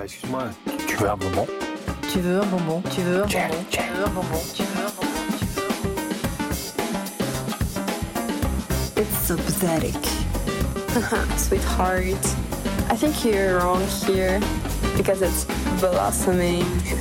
Excuse-moi, tu veux un bonbon? Tu veux un bonbon? Tu veux un bonbon? Tiens. Tu veux un bonbon? Tu veux un bonbon? It's so pathetic. Sweetheart, I think you're wrong here because it's blossoming.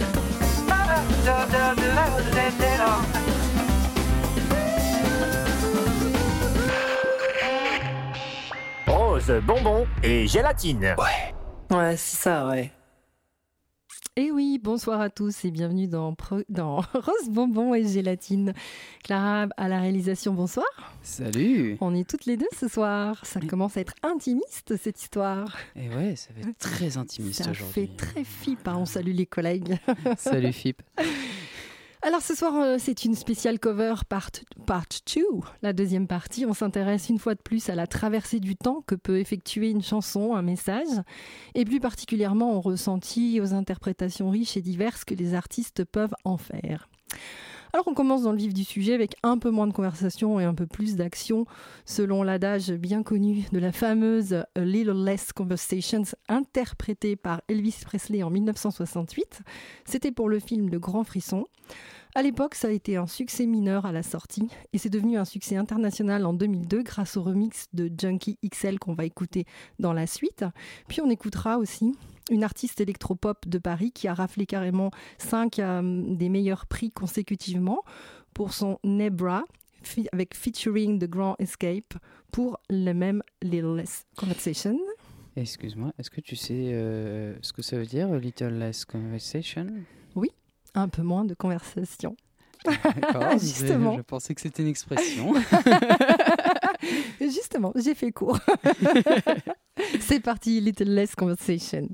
Rose, bonbon et gélatine. Ouais, c'est ça, ouais. Et oui, bonsoir à tous et bienvenue dans Rose, Bonbon et Gélatine. Clara à la réalisation, bonsoir. Salut. On est toutes les deux ce soir. Ça commence à être intimiste cette histoire. Et ouais, ça va être très intimiste Ça aujourd'hui. fait très FIP, hein. On salue les collègues. Salut Fip. Alors ce soir, c'est une spéciale cover part 2. La deuxième partie, on s'intéresse une fois de plus à la traversée du temps que peut effectuer une chanson, un message, et plus particulièrement au ressenti, aux interprétations riches et diverses que les artistes peuvent en faire. Alors on commence dans le vif du sujet avec un peu moins de conversation et un peu plus d'action, selon l'adage bien connu de la fameuse A Little Less Conversations, interprétée par Elvis Presley en 1968. C'était pour le film Le Grand Frisson. À l'époque, ça a été un succès mineur à la sortie et c'est devenu un succès international en 2002 grâce au remix de Junkie XL qu'on va écouter dans la suite. Puis on écoutera aussi une artiste électropop de Paris qui a raflé carrément 5 des meilleurs prix consécutivement pour son Nebra avec featuring The Grand Escape pour le même Little Less Conversation. Excuse-moi, est-ce que tu sais ce que ça veut dire, a Little Less Conversation? Oui, un peu moins de conversation. D'accord, Justement. je pensais que c'était une expression. Justement, j'ai fait court. C'est parti, Little Less Conversation.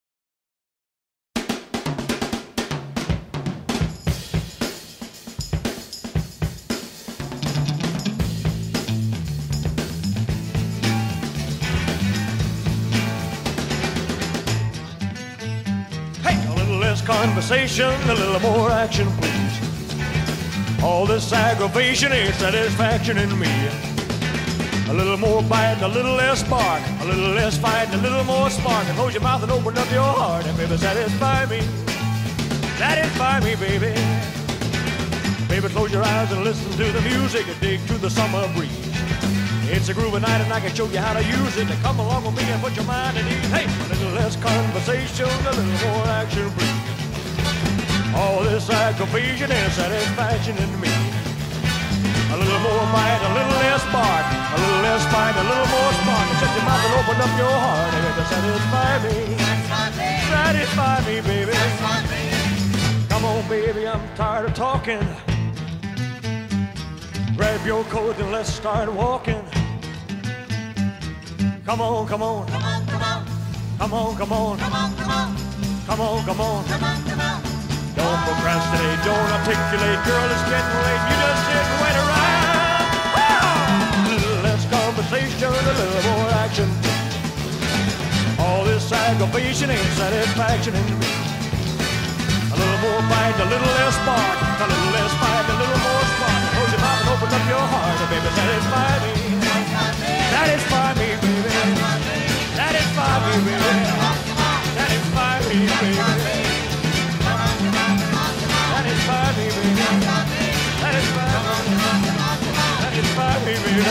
Conversation, a little more action, please. All this aggravation ain't satisfaction in me. A little more bite, a little less spark, a little less fight, a little more spark. And close your mouth and open up your heart, and baby, satisfy me. Satisfy me, baby. Baby, close your eyes and listen to the music and dig to the summer breeze. It's a groovy night and I can show you how to use it. Come along with me and put your mind at ease. Hey, a little less conversation, a little more action, please. All this aggravation and satisfaction in me. A little more bite, a little less bark, a little less fight, a little more spark. Shut your mouth and open up your heart and baby, satisfy me. Satisfy me, baby. Come on, baby, I'm tired of talking. Grab your coat and let's start walking. Come on, come on. Come on, come on. Come on, come on. Come on, come on. Come on, come on. Come on, come on. Don't procrastinate, don't articulate, girl, it's getting late. You just sit and wait around. A little less conversation, a little more action. All this aggravation ain't satisfaction in me. A little more bite, a little less spark, a little less fight, a little more spark. Close your mouth and open up your heart, and baby, satisfy me. Satisfy me, baby. Satisfy me, baby. Satisfy me, baby. Satisfy me, baby. Satisfy me, baby.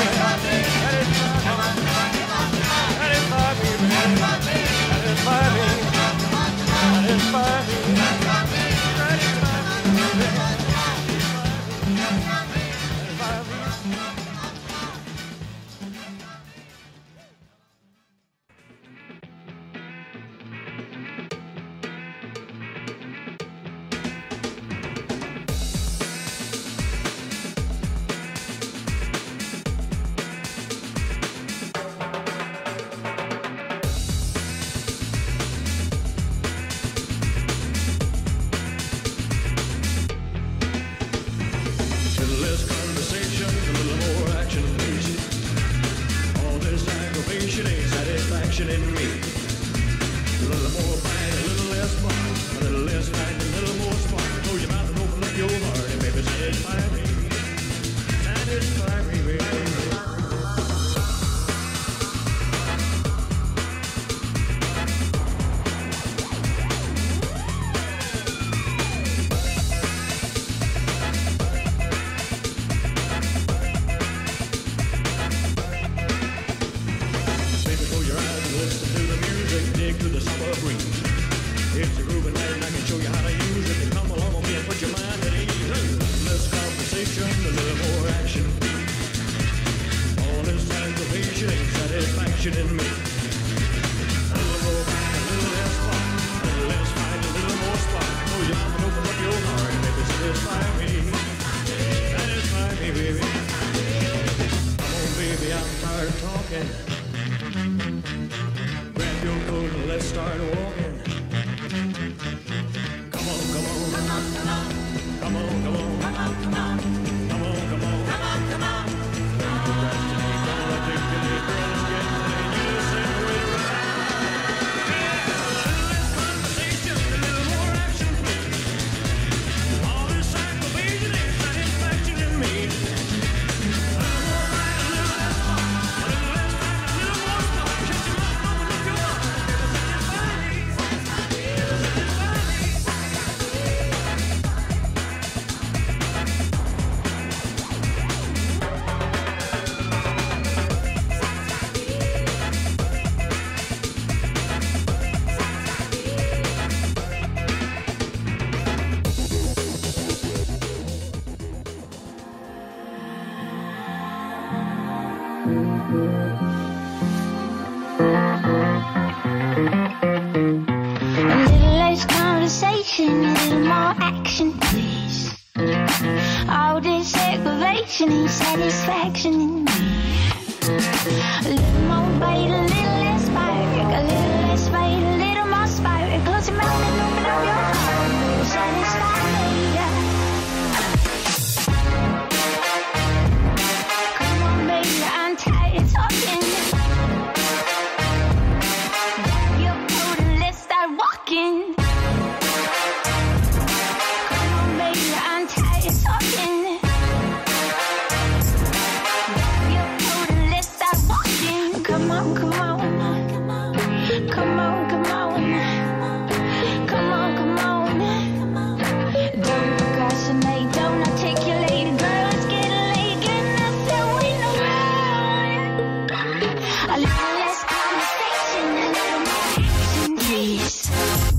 Satisfy me, baby. Satisfy me. Satisfy me. satisfaction in me. A little more fight, a little less spark, a little less fight, a little more spark. Oh, you mama, open up your heart, baby, satisfy me. Satisfy me, baby. Come on, baby, I'm tired of talking. Grab your coat and let's start walking. Come on, come on. Come on, come on. Come on, come on. Come on, come on. Come on, come on. Come on, come on. Don't procrastinate, don't articulate, girl, I'm getting late. You just sit right around. Yeah, a little less conversation, a little more action, please. All this aggravation ain't satisfaction in me. A little more right, a little less fun. A little less right, a little more fun. Shut your mouth, open up your heart. Satisfy me. Satisfy me. A little less conversation, a little more action, please. All this aggravation ain't satisfaction in me. A little more bite, a little less spark. A little less bite, a little more spark. Close your mouth and open up your heart. Satisfy me, yeah. Come on, baby, I'm tired of talking. Grab your coat and let's start walking. Come on, baby, I'm tired of talking. Grab your coat and let's start walking. Come on, come on. Come on, come on. Come on, come on. Don't procrastinate, don't articulate. Girl, it's getting late, getting nothing waiting around. A little less conversation, a little more action, please.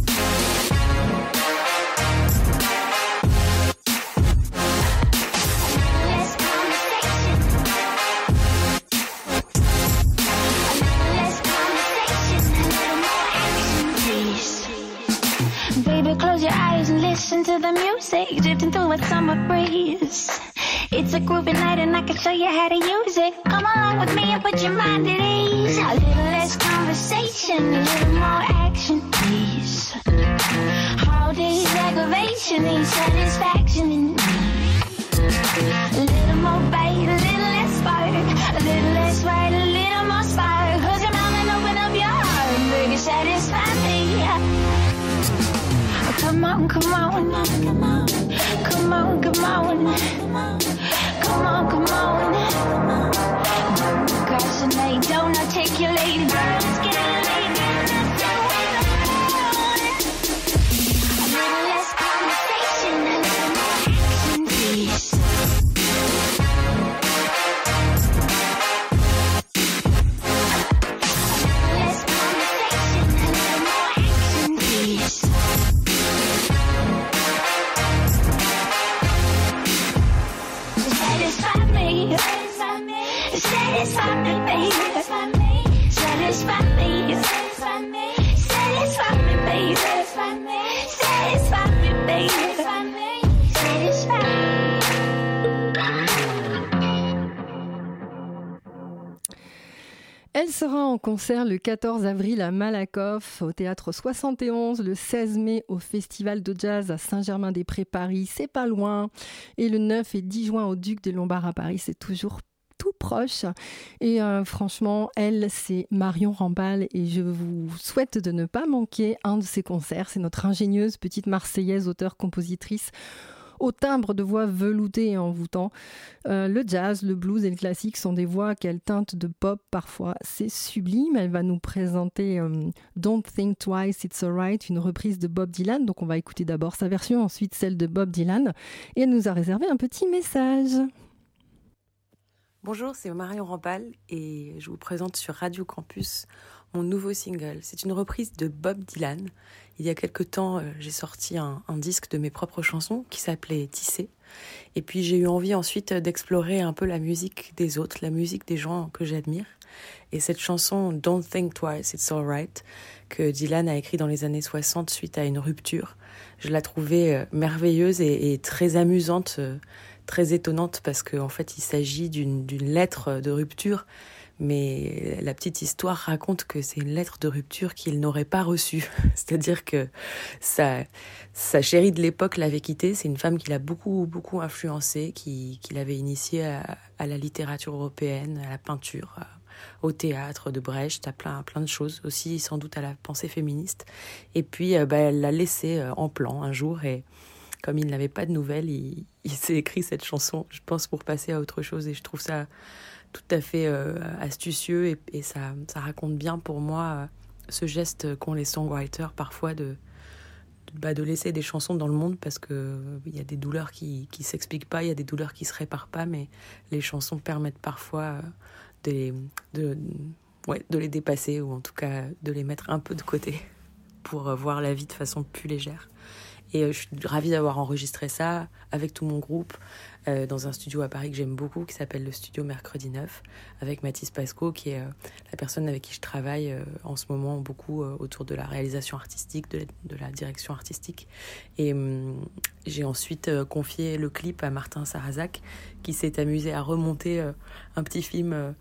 Less conversation. A little less conversation, a little more action, please. Baby, close your eyes and listen to the music, drifting through a summer breeze. It's a groovy night and I can show you how to use it. Come along with me and put your mind at ease. A little less conversation, a little more action, please. All this aggravation ain't satisfaction in me. A little more bite, a little less spark. A little less right, a little more spark. Close your mouth and open up your heart, baby, satisfy me. Come on, come on. Come on, come on. Come on, come on. Don't procrastinate, don't articulate. Girl, it's getting late, getting nothing waiting around. A little less conversation, a little more action, please. A little less conversation, a little more action, please. Satisfy me, satisfy me, baby. Satisfy me, satisfy me, baby. Satisfy me, baby. Satisfy me. Elle sera en concert le 14 avril à Malakoff, au Théâtre 71, le 16 mai au Festival de Jazz à Saint-Germain-des-Prés, Paris, c'est pas loin, et le 9 et 10 juin au Duc des Lombards à Paris, c'est toujours tout proche. Et franchement, elle, c'est Marion Rampal, et je vous souhaite de ne pas manquer un de ses concerts. C'est notre ingénieuse petite Marseillaise, auteure-compositrice, au timbre de voix velouté et envoûtant. Le jazz, le blues et le classique sont des voix qu'elle teinte de pop parfois. C'est sublime. Elle va nous présenter Don't Think Twice, It's Alright, une reprise de Bob Dylan. Donc on va écouter d'abord sa version, ensuite celle de Bob Dylan. Et elle nous a réservé un petit message. Bonjour, c'est Marion Rampal et je vous présente sur Radio Campus mon nouveau single. C'est une reprise de Bob Dylan. Il y a quelque temps, j'ai sorti un disque de mes propres chansons qui s'appelait Tisser. Et puis j'ai eu envie ensuite d'explorer un peu la musique des autres, la musique des gens que j'admire. Et cette chanson Don't Think Twice, It's Alright, que Dylan a écrit dans les années 60 suite à une rupture, je la trouvais merveilleuse et très amusante, très étonnante, parce qu'en fait il s'agit d'une lettre de rupture, mais la petite histoire raconte que c'est une lettre de rupture qu'il n'aurait pas reçue. C'est-à-dire que sa chérie de l'époque l'avait quitté. C'est une femme qui l'a beaucoup influencé, qui l'avait initié à la littérature européenne, à la peinture, au théâtre de Brecht, à plein de choses, aussi sans doute à la pensée féministe. Et puis elle l'a laissé en plan un jour, et comme il n'avait pas de nouvelles, il s'est écrit cette chanson, je pense, pour passer à autre chose. Et je trouve ça tout à fait astucieux, et ça raconte bien pour moi ce geste qu'ont les songwriters parfois de laisser des chansons dans le monde, parce que il y a des douleurs qui s'expliquent pas, il y a des douleurs qui se réparent pas, mais les chansons permettent parfois de les dépasser, ou en tout cas de les mettre un peu de côté pour voir la vie de façon plus légère. Et je suis ravie d'avoir enregistré ça avec tout mon groupe dans un studio à Paris que j'aime beaucoup, qui s'appelle le studio Mercredi 9, avec Mathis Pasco, qui est la personne avec qui je travaille en ce moment beaucoup autour de la réalisation artistique, de la direction artistique. Et j'ai ensuite confié le clip à Martin Sarrazac, qui s'est amusé à remonter un petit film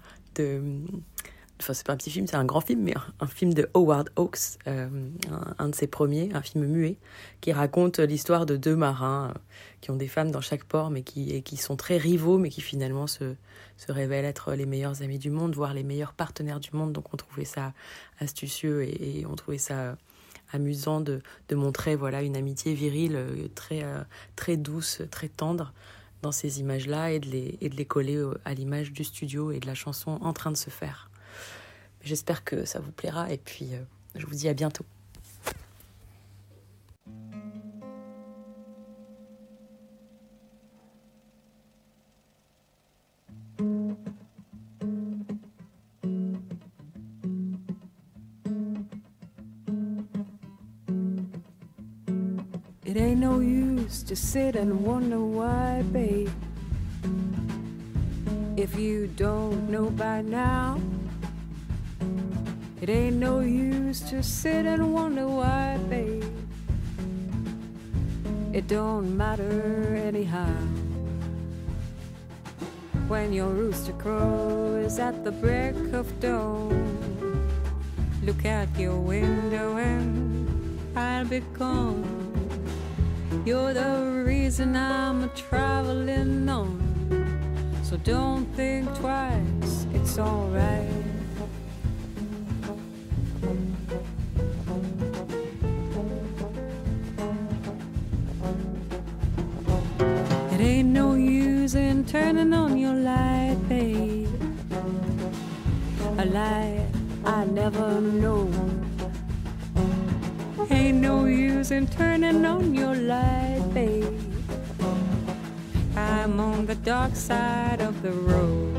Enfin, c'est pas un petit film, c'est un grand film, mais un film de Howard Hawks, un de ses premiers, un film muet, qui raconte l'histoire de deux marins qui ont des femmes dans chaque port, mais qui sont très rivaux, mais qui finalement se révèlent être les meilleurs amis du monde, voire les meilleurs partenaires du monde. Donc on trouvait ça astucieux, et on trouvait ça amusant de montrer une amitié virile très douce, très tendre dans ces images-là, et de les coller à l'image du studio et de la chanson en train de se faire. J'espère que ça vous plaira, et puis je vous dis à bientôt. It ain't no use to sit and wonder why, babe. If you don't know by now, it ain't no use to sit and wonder why, babe. It don't matter anyhow. When your rooster crows at the break of dawn, look out your window and I'll be gone. You're the reason I'm traveling on, so don't think twice, it's alright. It ain't no use in turning on your light, babe, a light I never know. Ain't no use in turning on your light, babe, I'm on the dark side of the road.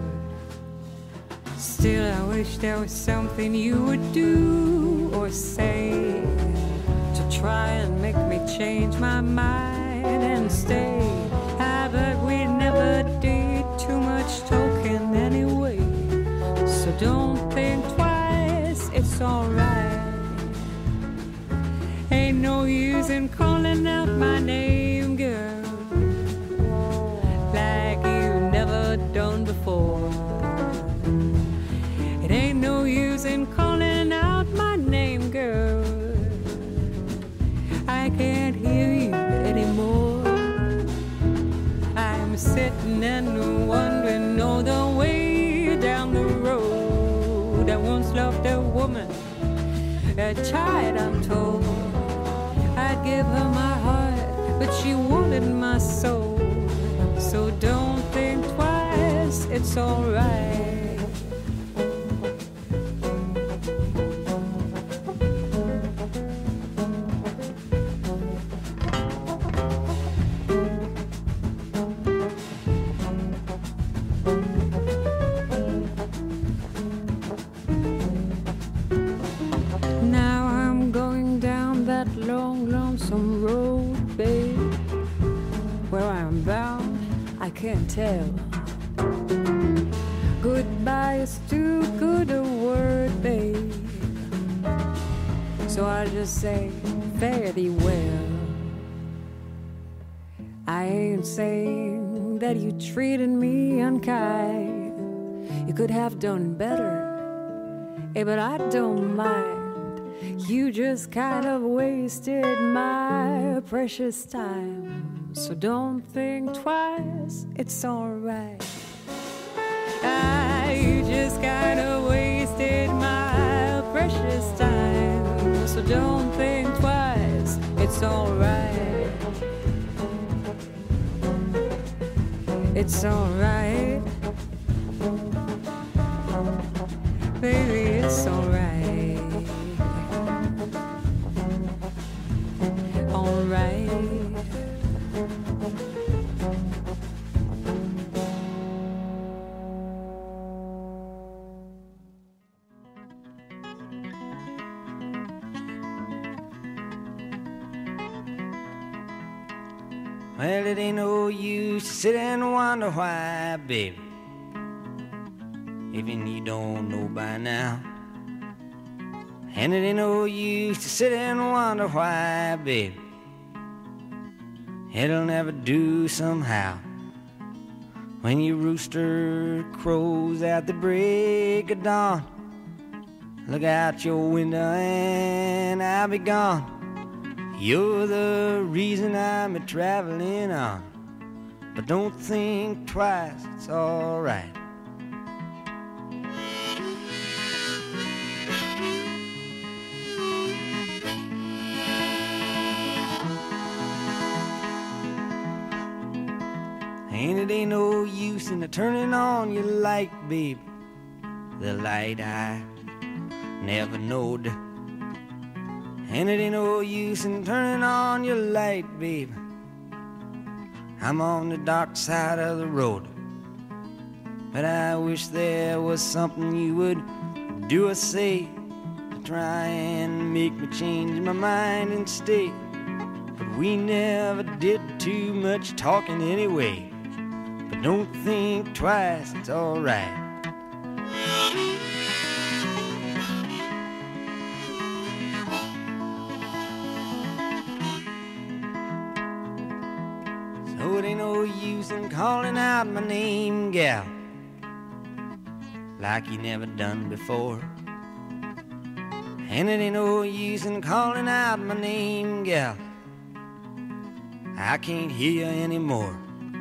Still I wish there was something you would do or say to try and make me change my mind and stay. But we never did too much talking anyway, so don't think twice, it's alright. Ain't no use in calling out my name, girl, like you've never done before. It ain't no use in calling out my name, girl, I can't hear you anymore. I'm sitting and wondering all the way down the road. I once loved a woman, a child, I'm told. I'd give her my heart, but she wanted my soul. So don't think twice, it's alright. Can't tell. Goodbye is too So I just say, fare thee well. I ain't saying that you treated me unkind. You could have done better, but I don't mind. You just kind of wasted my precious time. So don't think twice, it's alright. You just kind of wasted my precious time. So don't think twice, it's alright. It's alright. Baby, it's alright. Alright. Well, it ain't no use to sit and wonder why, baby. Even you don't know by now. And it ain't no use to sit and wonder why, baby. It'll never do somehow. When your rooster crows at the break of dawn, look out your window and I'll be gone. You're the reason I'm a-traveling on. But don't think twice, it's alright. And it ain't no use in turning on your light, babe. The light I never knowed. And it ain't no use in turning on your light, babe. I'm on the dark side of the road. But I wish there was something you would do or say to try and make me change my mind and stay. But we never did too much talking anyway. But don't think twice, it's alright. So it ain't no use in calling out my name, gal, like you never done before. And it ain't no use in calling out my name, gal, I can't hear you anymore.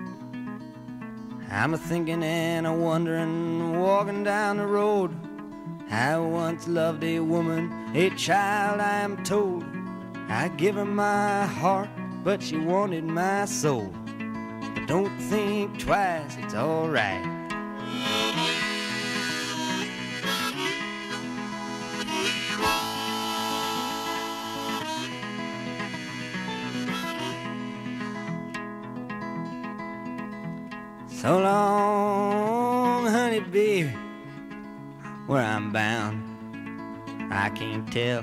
I'm a-thinking and a-wondering, walking down the road. I once loved a woman, a child, I am told. I give her my heart, but she wanted my soul. But don't think twice, it's alright. So long, honey, baby, where I'm bound, I can't tell.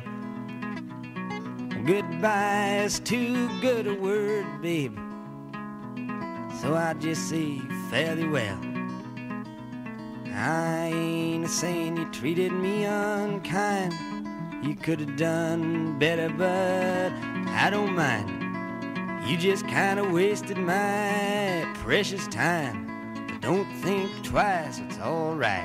Goodbye is too good a word, baby, so I just say fare thee well. I ain't saying you treated me unkind. You could have done better, but I don't mind. You just kind of wasted my precious time. But don't think twice, it's alright.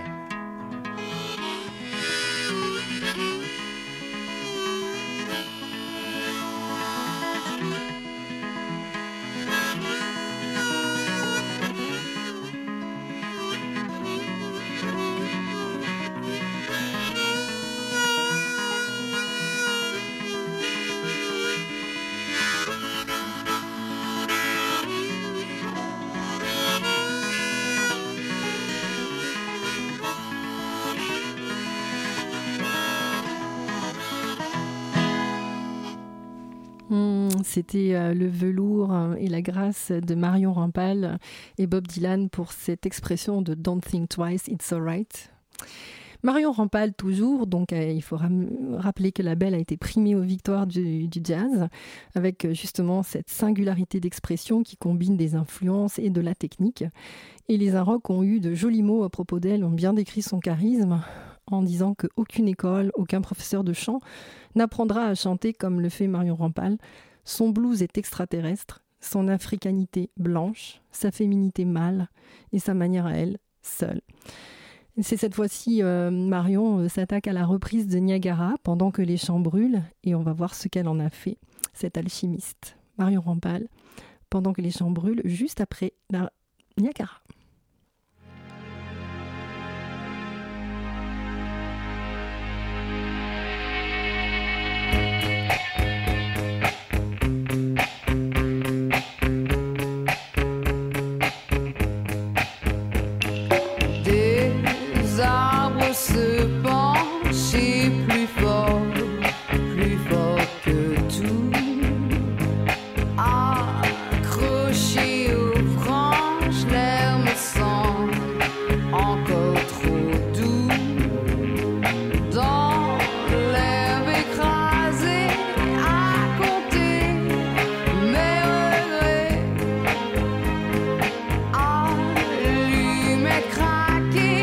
C'était le velours et la grâce de Marion Rampal et Bob Dylan pour cette expression de Don't think twice, it's alright. Marion Rampal toujours, donc il faut rappeler que la belle a été primée aux victoires du jazz avec justement cette singularité d'expression qui combine des influences et de la technique. Et les Inrocks ont eu de jolis mots à propos d'elle, ont bien décrit son charisme. en disant qu'aucune école, aucun professeur de chant n'apprendra à chanter comme le fait Marion Rampal. Son blues est extraterrestre, son africanité blanche, sa féminité mâle et sa manière à elle seule. C'est cette fois-ci, Marion s'attaque à la reprise de Niagara pendant que les champs brûlent et on va voir ce qu'elle en a fait, cette alchimiste. Marion Rampal, pendant que les champs brûlent, juste après la Niagara. Se pencher plus fort que tout, accroché aux branches, l'air me semble encore trop doux. Dans l'herbe écrasée, à compter mes regrets, allumer, craquer.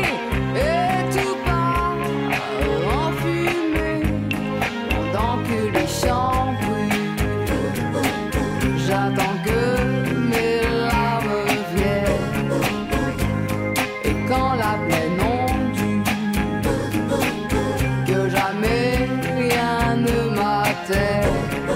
J'attends que mes larmes viennent. Et quand la plaine ondule, que jamais rien ne m'atteint.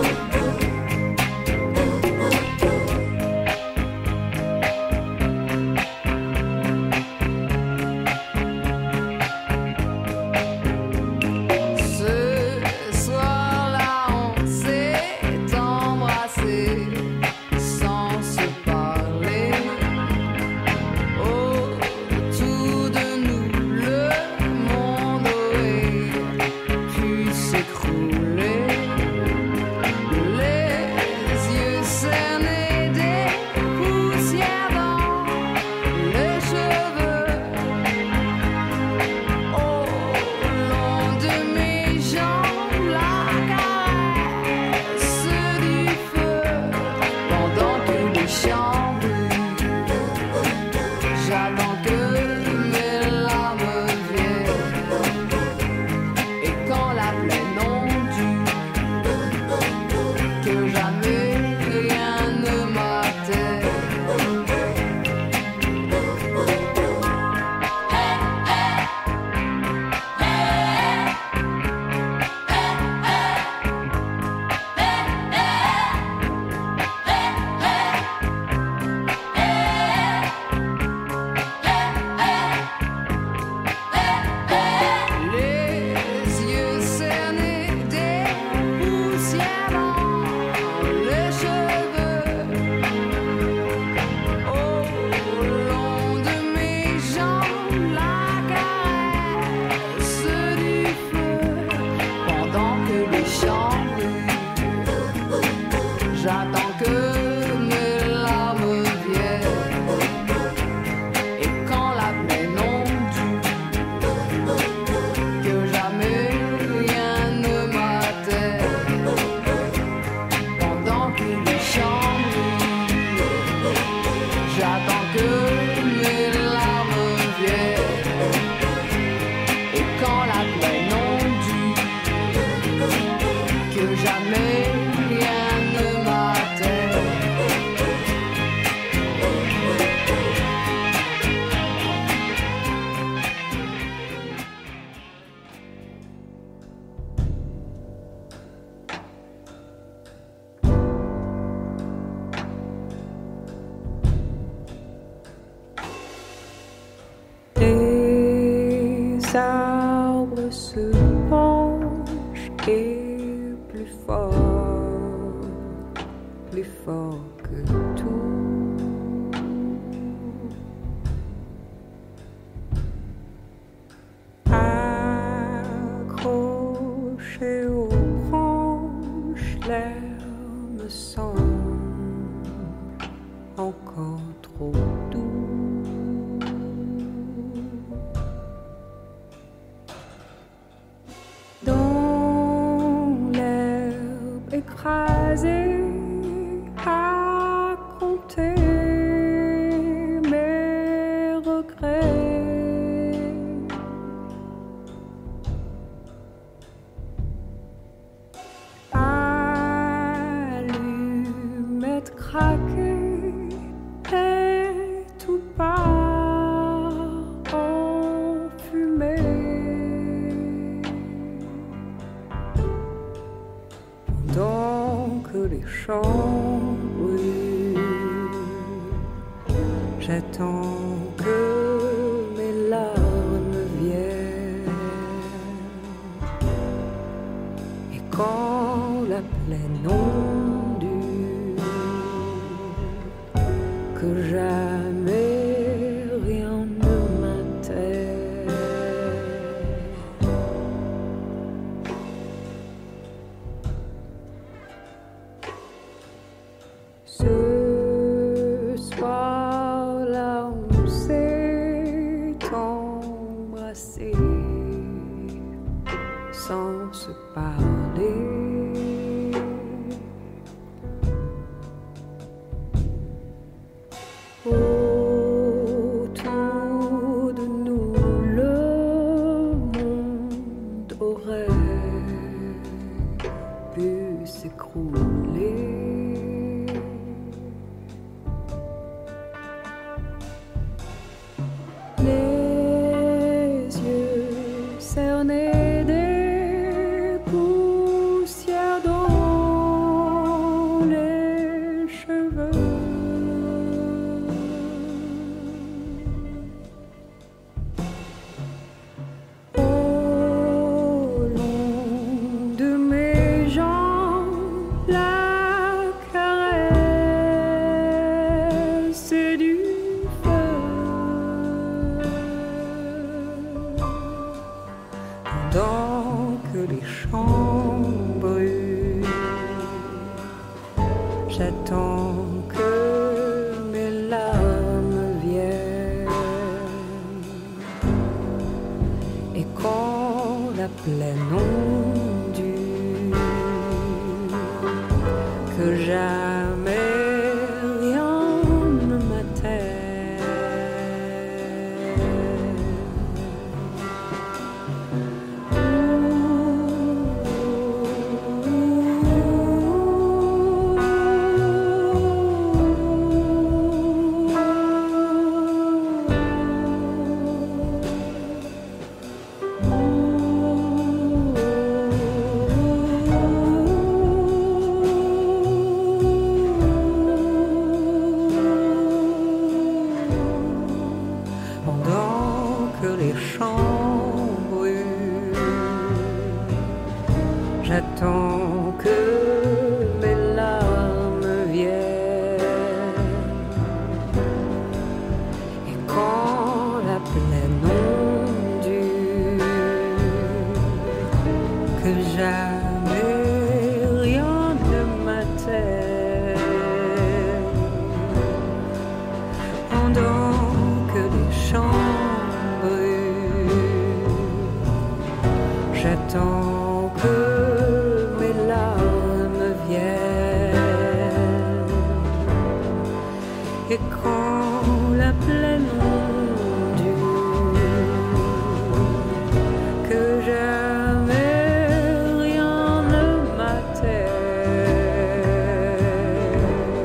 arbres se penchent et plus fort que tout. Accroché aux branches, l'air me semble encore trop doux. Écrasé à compter mes regrets, que les champs brûlent. J'attends que mes larmes viennent. Et quand la plaine ondule, que jamais rien ne m'intéresse. Ce soir-là, on s'est embrassé sans se parler. Autour de nous, le monde aurait pu s'écrouler. Les yeux cernés des poussières dans les cheveux. Au long de mes jambes, la caresse du feu. Pendant que les champs brûlent, j'attends que mes larmes viennent. Et quand la plaine ondule, que jamais rien ne m'atteint. Pendant que les champs brûlent, j'attends que mes larmes viennent. Et quand la plaine ondule, que jamais rien ne m'atteigne. Pendant que les champs brûlent, j'attends que mes larmes viennent. Et quand la plaine ondule, que jamais rien ne m'atteint.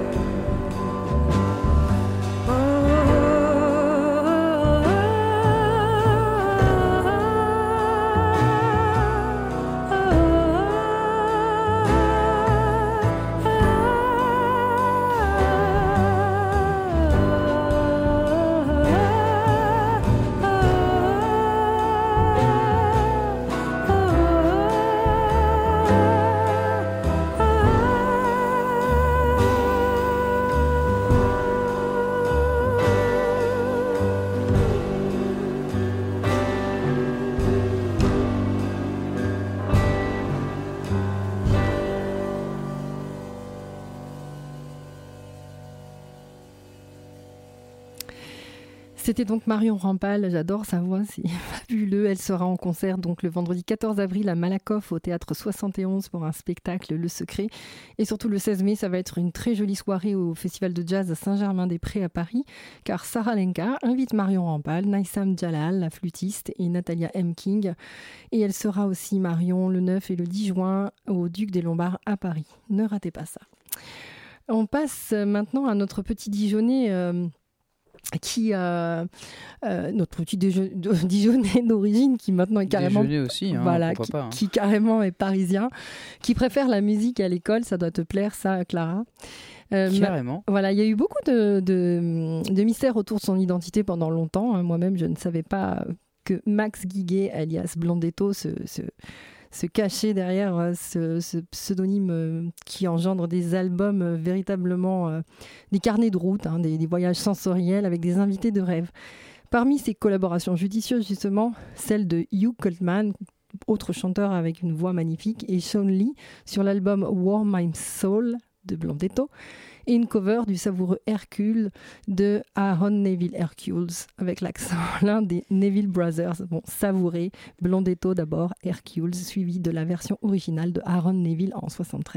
C'était donc Marion Rampal, j'adore sa voix, c'est fabuleux. Elle sera en concert donc le vendredi 14 avril à Malakoff au Théâtre 71 pour un spectacle Le Secret. Et surtout le 16 mai, ça va être une très jolie soirée au Festival de Jazz à Saint-Germain-des-Prés à Paris, car Sarah Lenka invite Marion Rampal, Naïsam Jalal, la flûtiste, et Natalia M. King. Et elle sera aussi Marion le 9 et le 10 juin au Duc des Lombards à Paris. Ne ratez pas ça. On passe maintenant à notre petit Dijonais qui notre petit Dijonais d'origine, qui maintenant est carrément Déjeuner aussi, hein, voilà, pourquoi pas, hein. qui carrément est parisien, qui préfère la musique à l'école. Ça doit te plaire, ça, Clara. Carrément. Voilà, il y a eu beaucoup de mystères autour de son identité pendant longtemps. Moi-même, je ne savais pas que Max Guiguet, alias Blondetto, se cachait derrière ce pseudonyme qui engendre des albums véritablement des carnets de route, hein, des voyages sensoriels avec des invités de rêve. Parmi ses collaborations judicieuses, justement, celle de Hugh Coltman, autre chanteur avec une voix magnifique, et Sean Lee sur l'album Warm My Soul de Blondetto, et une cover du savoureux Hercule de Aaron Neville Hercules, avec l'accent, l'un des Neville Brothers. Bon, savouré, Blondetto d'abord, Hercules, suivi de la version originale de Aaron Neville en 1973.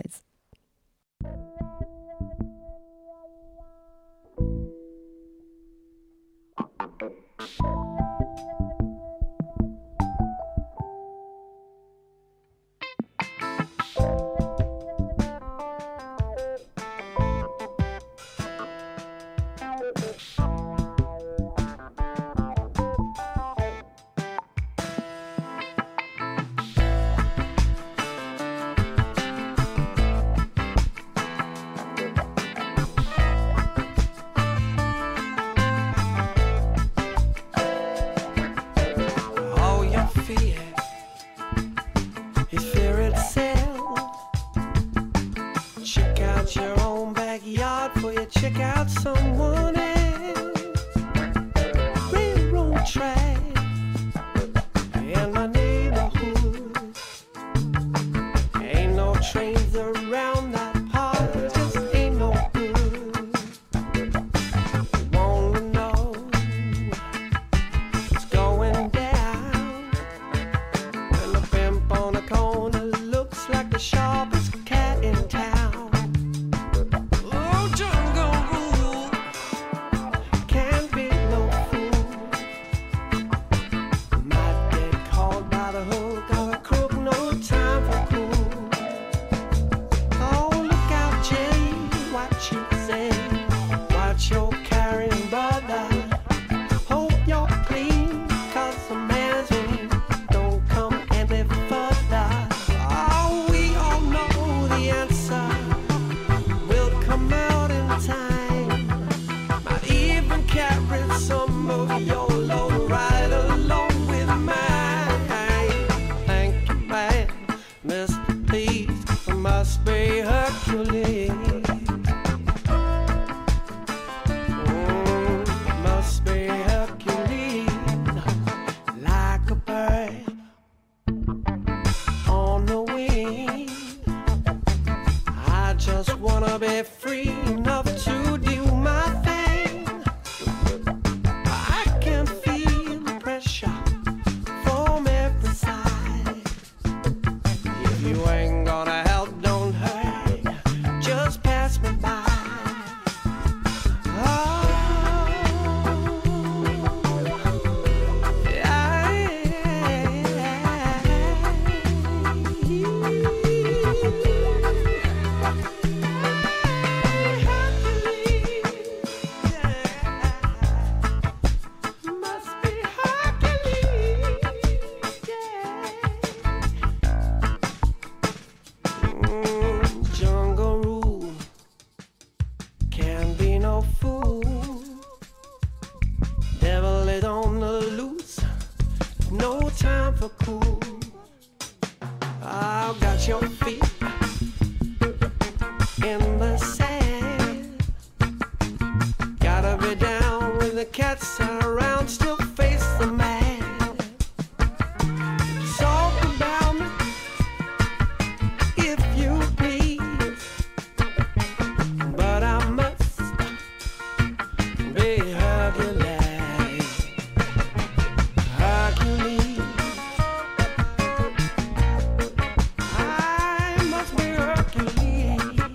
Check out someone else. Railroad track in my neighborhood. Ain't no trains around that part, it just ain't no good. You wanna know what's going down when the pimp on the corner looks like the sharpest cat in town.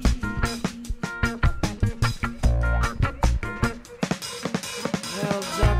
Well done.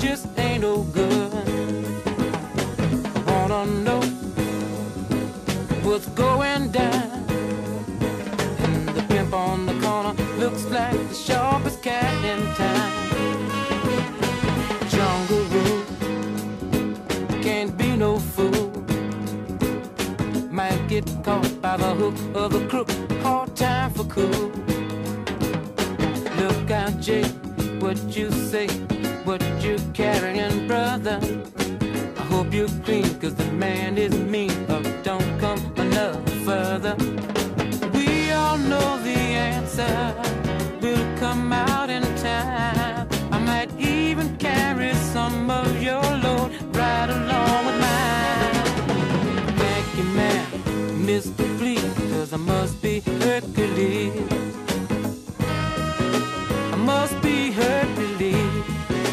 just ain't no good. I wanna know what's going down. And the pimp on the corner looks like the sharpest cat in town. Jungle rule, can't be no fool. Might get caught by the hook of the crook, hard time for cool. Look out, Jake, what you say, what you carrying, brother. I hope you're clean, cause the man is mean, or don't come another further. We all know the answer will come out in time. I might even carry some of your load right along with mine. Thank you, man, Mr. Please, cause I must be Hercules. I must be Hercules.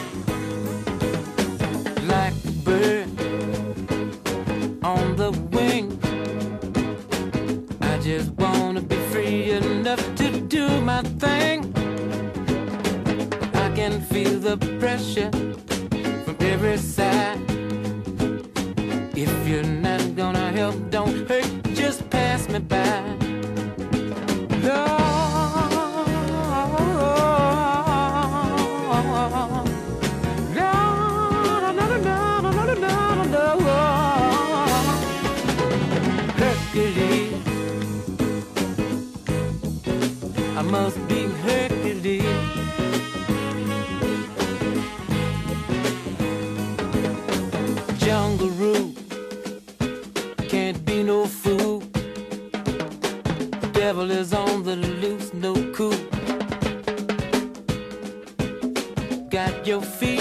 Like a bird on the wing, I just wanna be free enough to do my thing. I can feel the pressure from every side. If you're not gonna help, don't hurt, just pass me by. Lord, Hercules, I must be Hercules. Jungle rule, can't be no fool. Devil is on the loose, no cool. Got your feet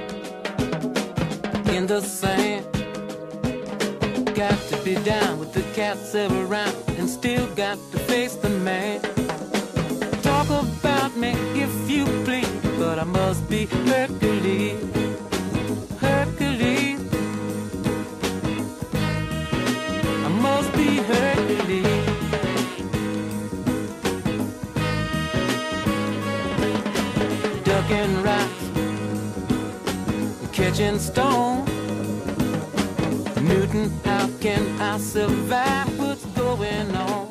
in the sand. Got to be down with the cats around, and still got to face the man. Talk about me if you please, but I must be Hercules. Hercules, I must be Hercules. Ducking rocks, catching stone. Newton, how can I survive? What's going on?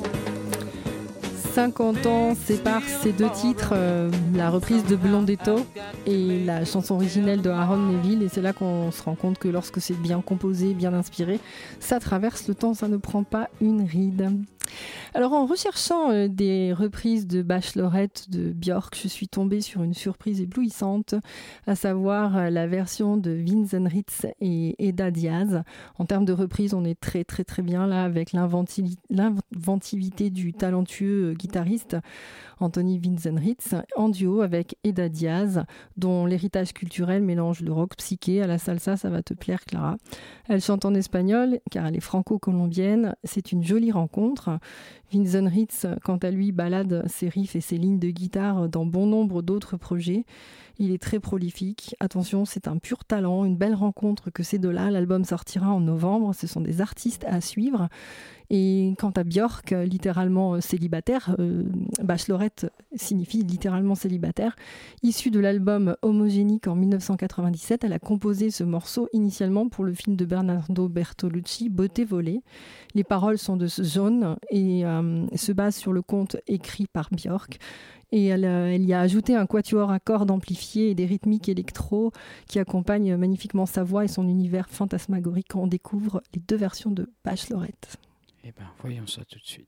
50 ans séparent ces deux titres, la reprise de Blondetto et la chanson originelle de Aaron Neville, et c'est là qu'on se rend compte que lorsque c'est bien composé, bien inspiré, ça traverse le temps, ça ne prend pas une ride. Alors en recherchant des reprises de Bachelorette de Björk, je suis tombée sur une surprise éblouissante, à savoir la version de Vince Ritz et Eda Diaz. En termes de reprise, on est très très très bien là avec l'inventivité du talentueux guitariste Anthony Vince Ritz, en duo avec Eda Diaz, dont l'héritage culturel mélange le rock psyché à la salsa. Ça va te plaire, Clara. Elle chante en espagnol car elle est franco-colombienne. C'est une jolie rencontre. Vince Ritz, quant à lui, balade ses riffs et ses lignes de guitare dans bon nombre d'autres projets. Il est très prolifique. Attention, c'est un pur talent, une belle rencontre que ces deux-là. L'album sortira en novembre. Ce sont des artistes à suivre. Et quant à Björk, littéralement célibataire, Bachelorette signifie littéralement célibataire. Issue de l'album Homogénique en 1997, elle a composé ce morceau initialement pour le film de Bernardo Bertolucci, Beauté volée. Les paroles sont de John et se basent sur le conte écrit par Björk. Et elle y a ajouté un quatuor à cordes amplifiés et des rythmiques électro qui accompagnent magnifiquement sa voix et son univers fantasmagorique. On découvre les deux versions de Bachelorette. Eh bien, voyons ça tout de suite.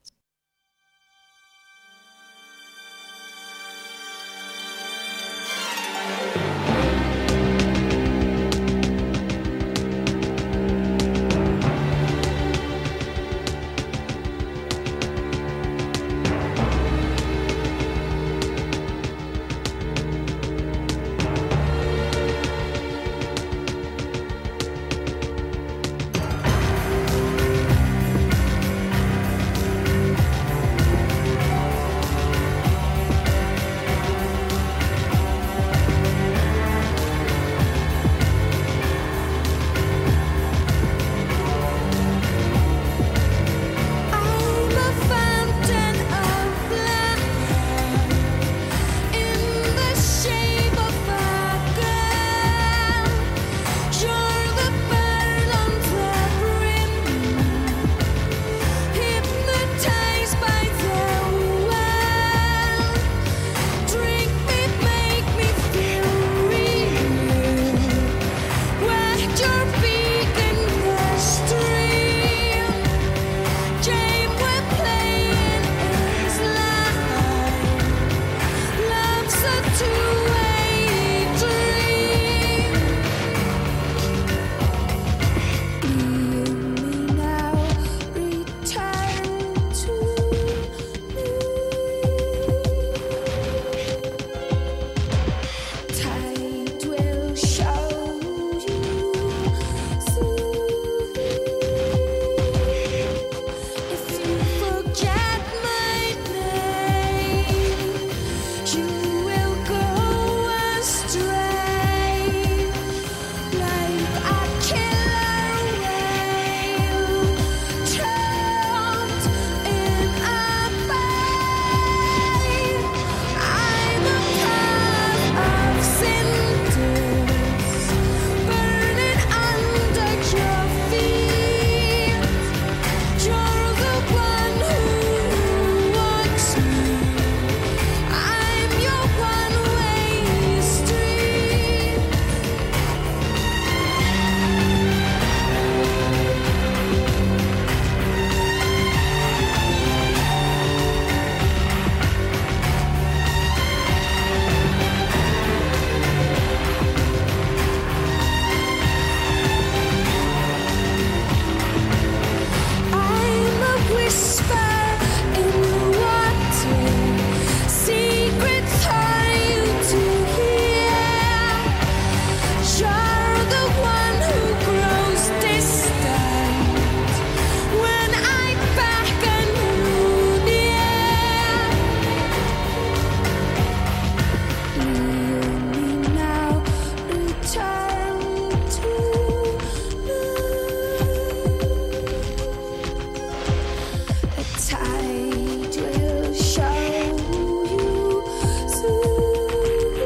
tide will show you soon.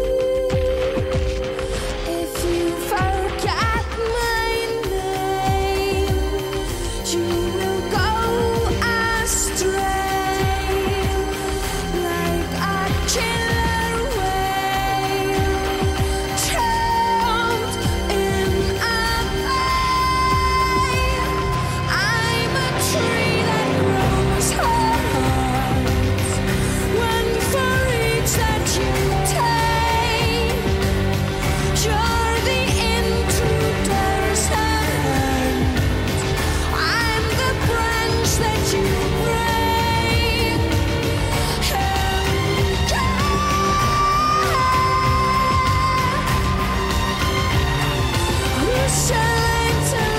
If you forget my name, you will go astray like a killer whale trapped in a bay. I'm a tree that grows hard when for each that you take, you're the intruder's hand. I'm the branch that you break. Who shall I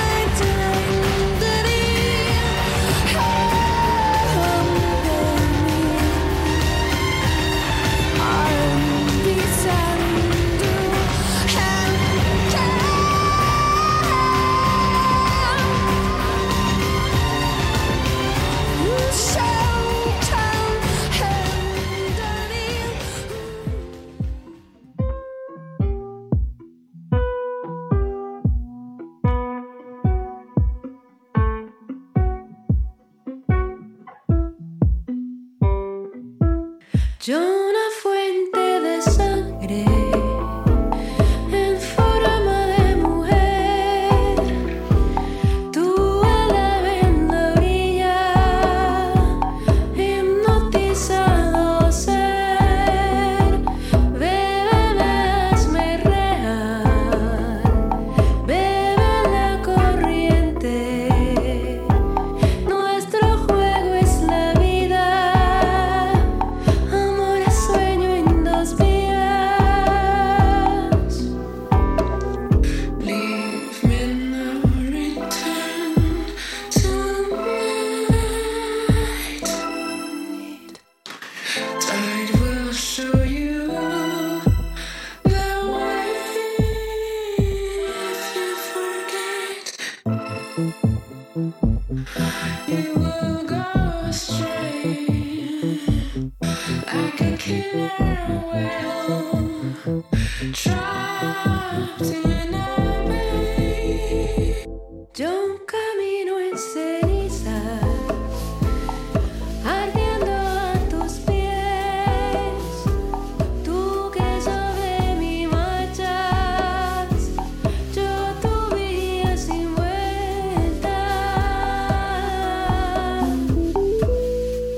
Yo una fuente de sangre en forma de mujer, tú a la venda brilla, hipnotizado ser, bébeme, hazme real, bebe la corriente, nuestro juego es la vida. Amor es sueño en dos vías. Leave me no return tonight. Tide will show you the way. If you forget, you will go astray. Like a killer whale trapped in a bay. Yo un camino en ceniza, ardiendo a tus pies. Tú que sobre mí marchas, yo tu vía sin vuelta.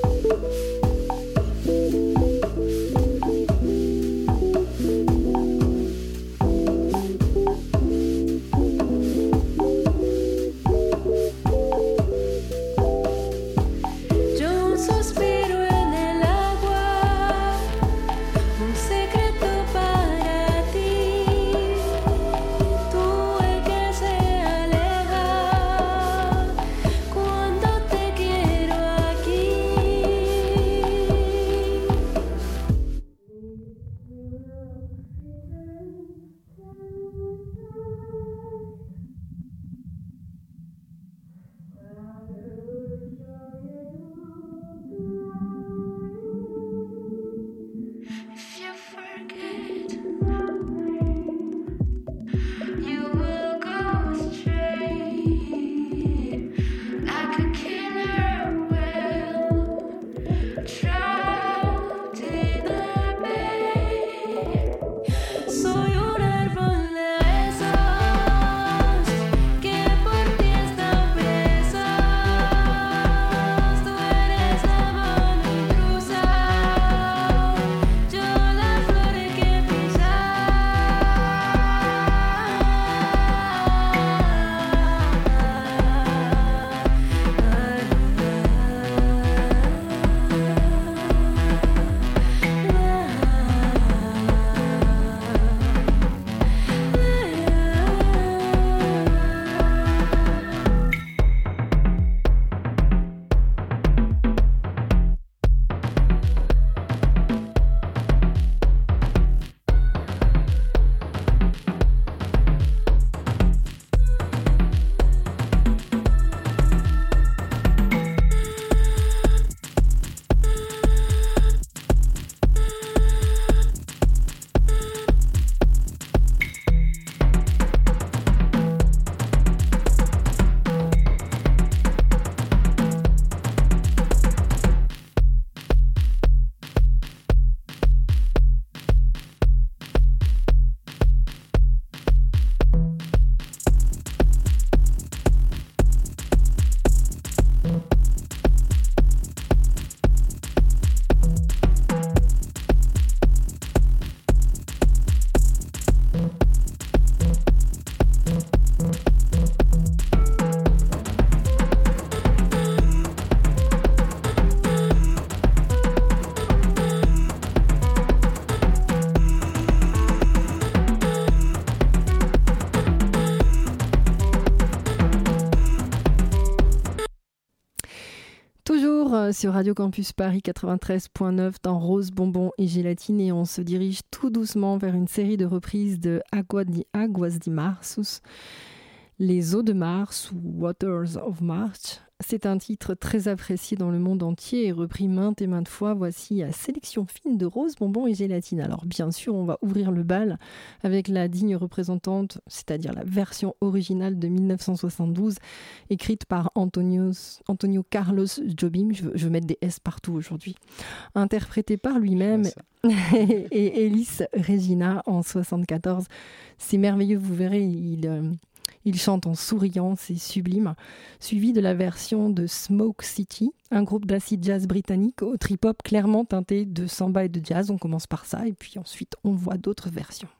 Toujours sur Radio Campus Paris 93.9 dans Rose, Bonbon et Gélatine, et on se dirige tout doucement vers une série de reprises de Águas de Março, Les eaux de Mars ou Waters of March. C'est un titre très apprécié dans le monde entier et repris maintes et maintes fois. Voici la sélection fine de Rose, Bonbon et Gélatine. Alors bien sûr, on va ouvrir le bal avec la digne représentante, c'est-à-dire la version originale de 1972, écrite par Antonio Carlos Jobim, je veux mettre des S partout aujourd'hui, interprétée par lui-même et Elis Regina en 1974. C'est merveilleux, vous verrez, il chante en souriant, c'est sublime, suivi de la version de Smoke City, un groupe d'acid jazz britannique au trip-hop clairement teinté de samba et de jazz. On commence par ça et puis ensuite on voit d'autres versions.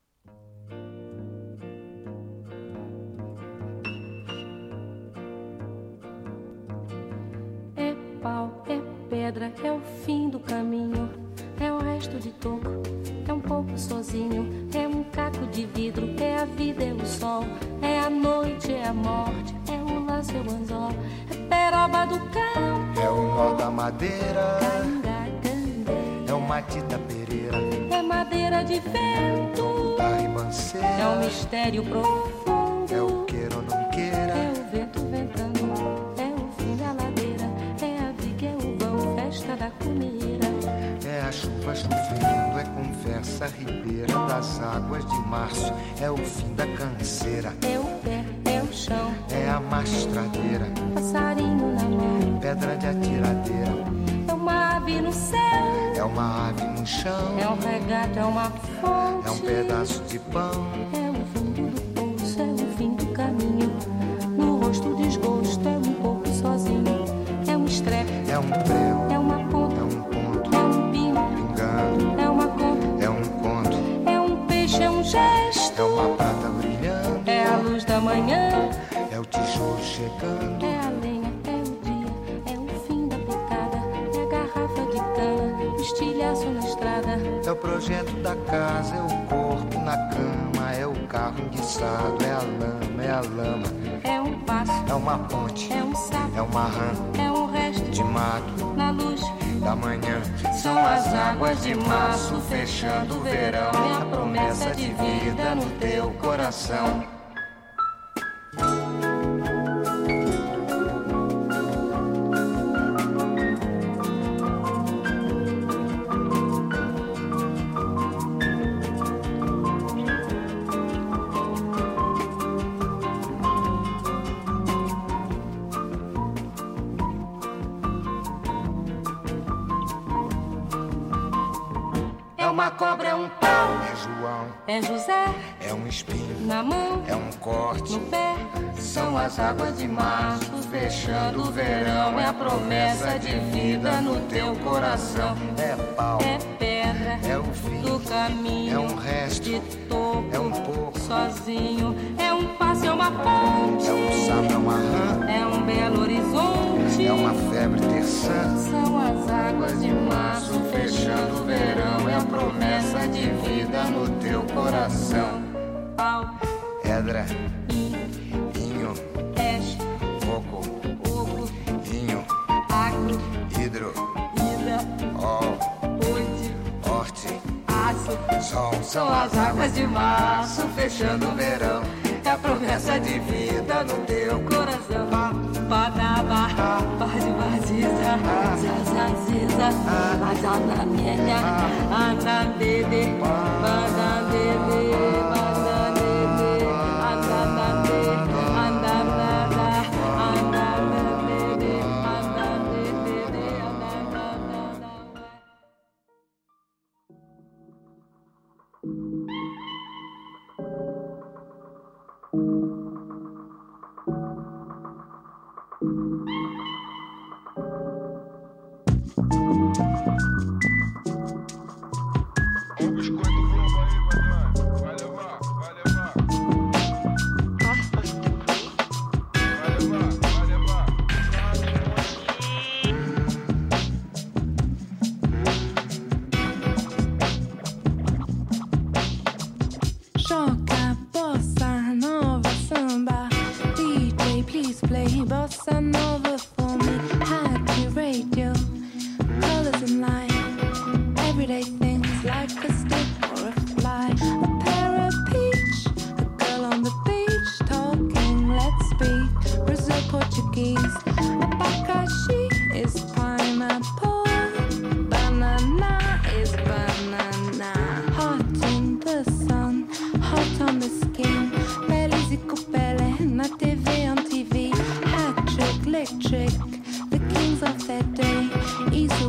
É pau, é pedra, é o fim do caminho, é o resto de toco, é um pouco sozinho, é um caco de vidro, é a vida, é o sol, é a noite, é a morte, é o laço, é o anzol, é peroba do campo, é o nó da madeira, é o matita pereira, é madeira de vento, da ribanceira, é um mistério profundo, é o queira ou não queira, é o vento ventando, é o fim da ladeira, é a viga, é o vão, festa da comida, é a chuva chovendo, é conversa ribeira das águas de março, é o fim da canseira, é o pé, é o chão, é a mastradeira, passarinho na mão, pedra de atiradeira, é uma ave no céu, é uma ave no chão, é um regato, é uma fonte, é um pedaço de pão, é o fundo do poço, é o fim do caminho, no rosto desgosto, é um pouco sozinho, é um estrepe, é um prego, é uma ponta, é um ponto, é um pino, pingando, é uma conta, é um conto, é um peixe, é um gesto, é uma prata brilhando, é a luz da manhã, é o tijolo chegando, é a lenha, é o dia, é o fim da picada, é a garrafa de cana, o estilhaço na estrada, é o projeto da casa, é o corpo na cama, é o carro enguiçado, é a lama, é um passo, é uma ponte, é um sapo, é uma rã, é um resto de mato, na luz da manhã, são as águas de março fechando o verão, é a promessa de vida no teu coração. É uma cobra, é um pau, é João, é José, é um espinho, na mão, é um corte, no pé, são as águas de março fechando o verão, é a promessa de vida no teu coração. É pau, é pedra, é o fim do caminho, é um resto, de toco, é um pouco, sozinho, é um passo, é uma ponte, é um sapo, é uma rã, é um belo horizonte, é uma febre terçã, são as águas de março fechando o verão, é a promessa de vida no teu coração. Pau, pedra, inho, és, coco, oco, vinho, agro, hidro, ida, ol, onde, horte, aço, sol, são as águas de março fechando o verão, é a promessa de vida no teu coração. Badaba, baziza, zazaziza, azanamenya, anandede, badandede, badandede, andanade, andandada, andandede, andandede, andandada. Ó o biscoito Globo aí, vai levar.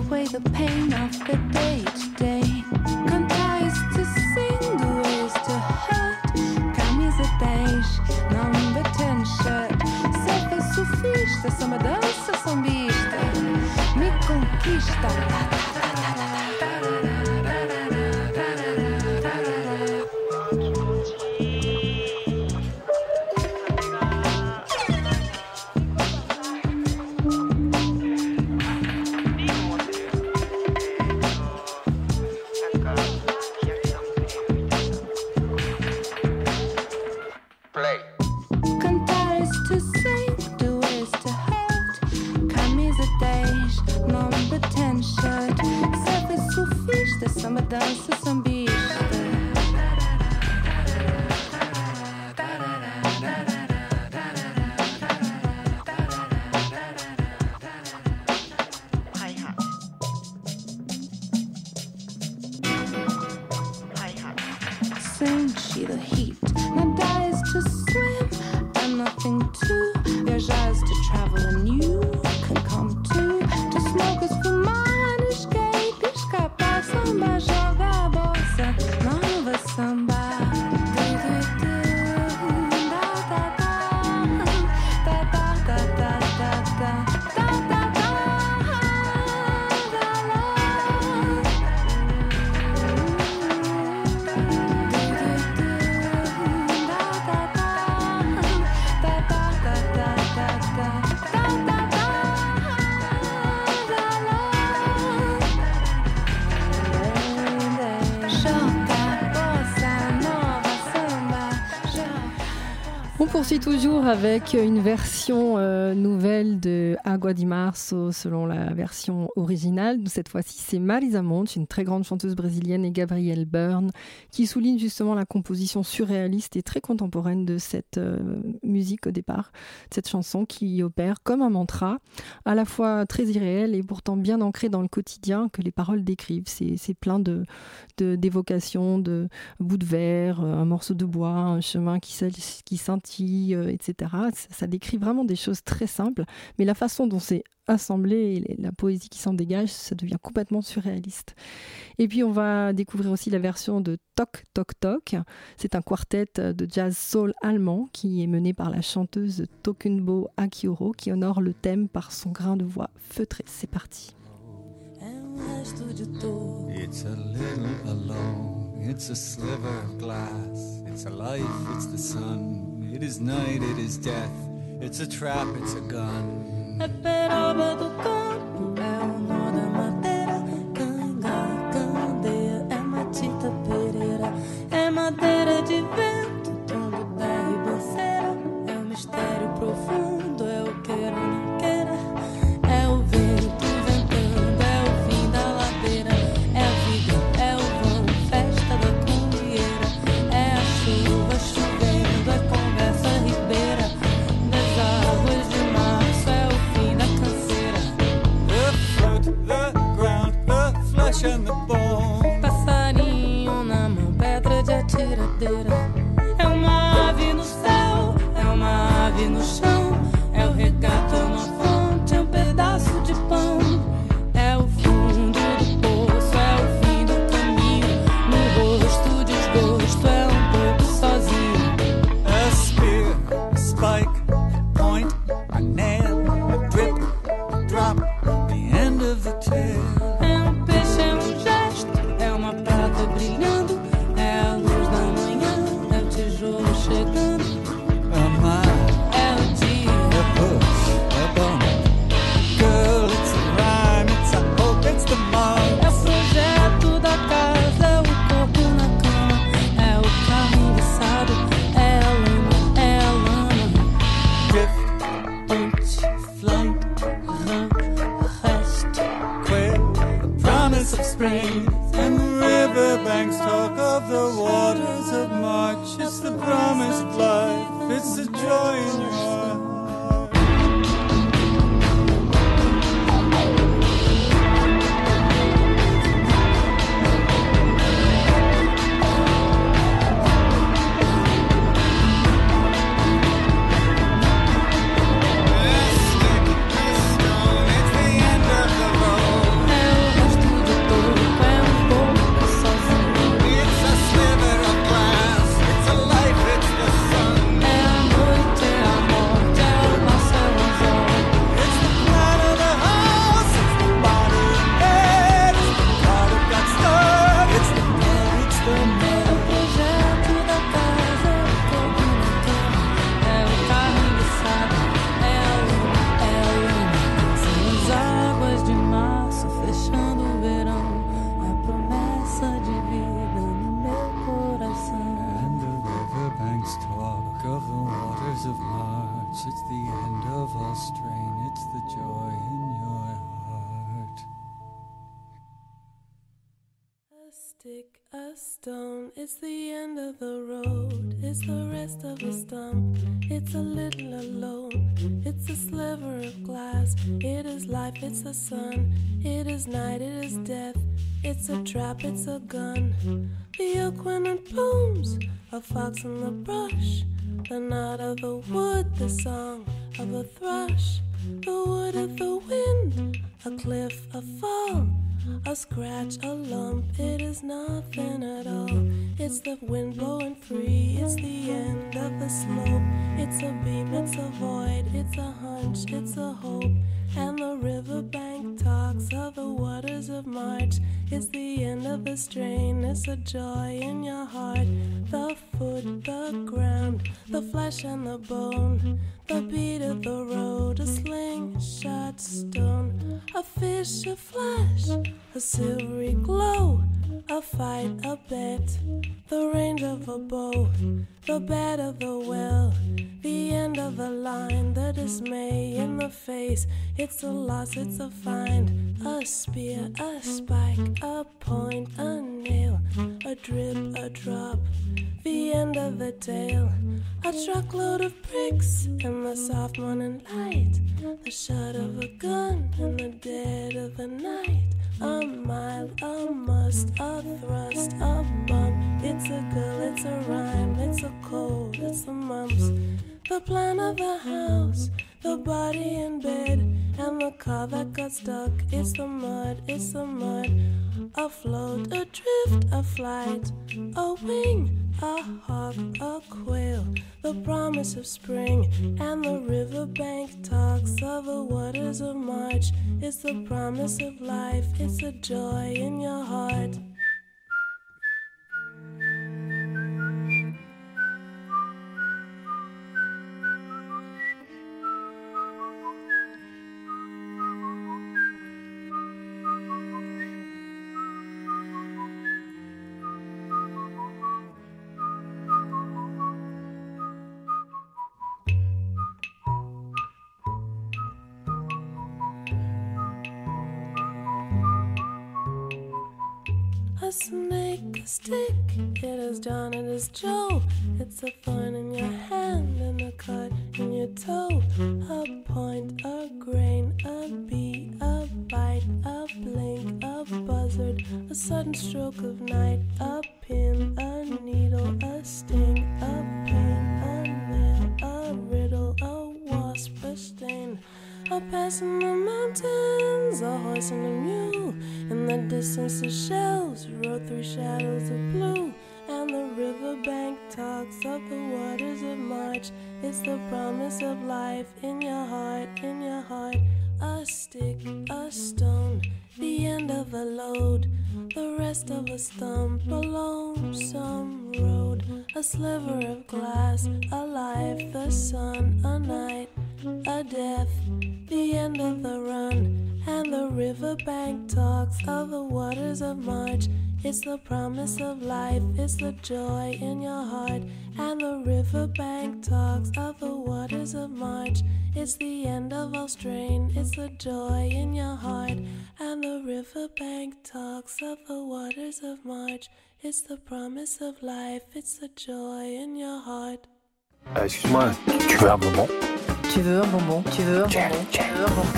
away the pain of the day to day. Cantar is to sing, doer is to hurt. Camisa 10, number 10 shirt. Surf é surfista, samba dança, sambista. Me conquista. Cantar is to sing, doer is to hurt. Camisa 10, number 10 shirt. Surf é surfista, samba dança, sambista. Sente the heat. Nadar is to swim and nothing to. Viajar is to travel and you can come too. To smoke is fumar, escape, escapar. Samba, joga a bolsa, nova samba. On poursuit toujours avec une version nouvelle de Água de Março selon la version originale. Cette fois-ci, c'est Marisa Monte, une très grande chanteuse brésilienne, et Gabriel Byrne, qui souligne justement la composition surréaliste et très contemporaine de cette musique au départ, de cette chanson qui opère comme un mantra, à la fois très irréel et pourtant bien ancré dans le quotidien que les paroles décrivent. C'est plein d'évocations, de bouts de verre, un morceau de bois, un chemin qui scintille, etc. Ça décrit vraiment des choses très simples, mais la façon dont c'est assemblé et la poésie qui s'en dégage, ça devient complètement surréaliste. Et puis on va découvrir aussi la version de Tok Tok Tok. C'est un quartet de jazz soul allemand qui est mené par la chanteuse Tokunboh Akiuro, qui honore le thème par son grain de voix feutré. C'est parti. It's a little alone, it's a sliver of glass, it's a life, it's the sun, it is night, it is death, it's a trap, it's a gun. É peroba do campo, é o nó da madeira, canga, candeia, é matita pereira, é madeira de vento, tombo da ribanceira, é o mistério profundo, é o queira ou não queira, é o vento ventando, é o fim da ladeira, é a vida, é o vão, festa da cumieira, é a chuva chovendo, é conversa ribeira, das águas de março, é o fim da canseira. The fruit, the ground, the flesh and the bone. Passarinho na mão, pedra de atiradeira, é uma ave no céu, é uma ave no chão, é o regato, é uma fonte, é um pedaço de pão, é o fundo do poço, é o fim do caminho, no rosto desgosto, é um pouco sozinho. A spear, a spike, a point, a nail, a drip, a drop, the end of the tail. É um peixe, é um gesto, é uma prata brilhando, é a luz da manhã, é o tijolo chegando, A mile, é o dia. a push, a bump. Girl, it's a rhyme, it's a hope, it's the mark. É o projeto da casa, é o corpo na cama, é o carro enguiçado, é a lama, é a lama. Drift, Punch, flight, run, rest. quail, the promise of spring. And the riverbanks talk of the waters of March. It's the promised life, it's the joy in your heart. É stick, a stone, it's the end of the road, it's the rest of a stump, it's a little alone, it's a sliver of glass, it is life, it's the sun, it is night, it is death, it's a trap, it's a gun, the oak when it blooms, a fox in the brush, the knot of the wood, the song of a thrush, the wood of the wind, a cliff, a fall, a scratch, a lump, it is nothing at all. It's the wind blowing free, it's the end of the slope. It's a beam, it's a void, it's a hunch, it's a hope. And the riverbank talks of the waters of March. It's the end of the strain, it's a joy in your heart. The foot, the ground, the flesh and the bone. The beat of the road, a slingshot stone. A fish, a flash, a silvery glow. A fight, a bet, the range of a bow. The bed of the well, the end of the line. The dismay in the face, it's a loss, it's a find. A spear, a spike, a point, a nail. A drip, a drop, the end of the tale. A truckload of bricks in the soft morning light. The shot of a gun in the dead of the night. A mile, a must, a thrust, a bump. It's a girl, it's a rhyme, it's a cold, it's the mumps. The plan of the house, the body in bed, and the car that got stuck. It's the mud, it's the mud. Afloat, adrift, a flight, a wing, a hawk, a quail. The promise of spring, and the riverbank talks of the waters of March. It's the promise of life, it's a joy in your heart. A snake, a stick, it is John, it is Joe. It's a thorn in your hand and a cut in your toe. A point, a grain, a bee, a bite, a blink, a buzzard, a sudden stroke of night. A pin, a needle, a sting, a pain, a nail, a riddle, a wasp, a stain. A pass in the mountains, a horse and a mule. In the distance the shells rode through shadows of blue. And the riverbank talks of the waters of March. It's the promise of life in your heart, in your heart. A stick, a stone, the end of a load. The rest of a stump, a lonesome road. A sliver of glass, a life, the sun, a night, a death, the end of the run. And the riverbank talks of the waters of March. It's the promise of life, it's the joy in your heart. And the riverbank talks of the waters of March. It's the end of all strain, it's the joy in your heart. And the riverbank talks of the waters of March. It's the promise of life, it's the joy in your heart. Excuse-moi, tu veux un bonbon? Tu veux un bonbon? Tu veux un bonbon? Tu veux un bonbon?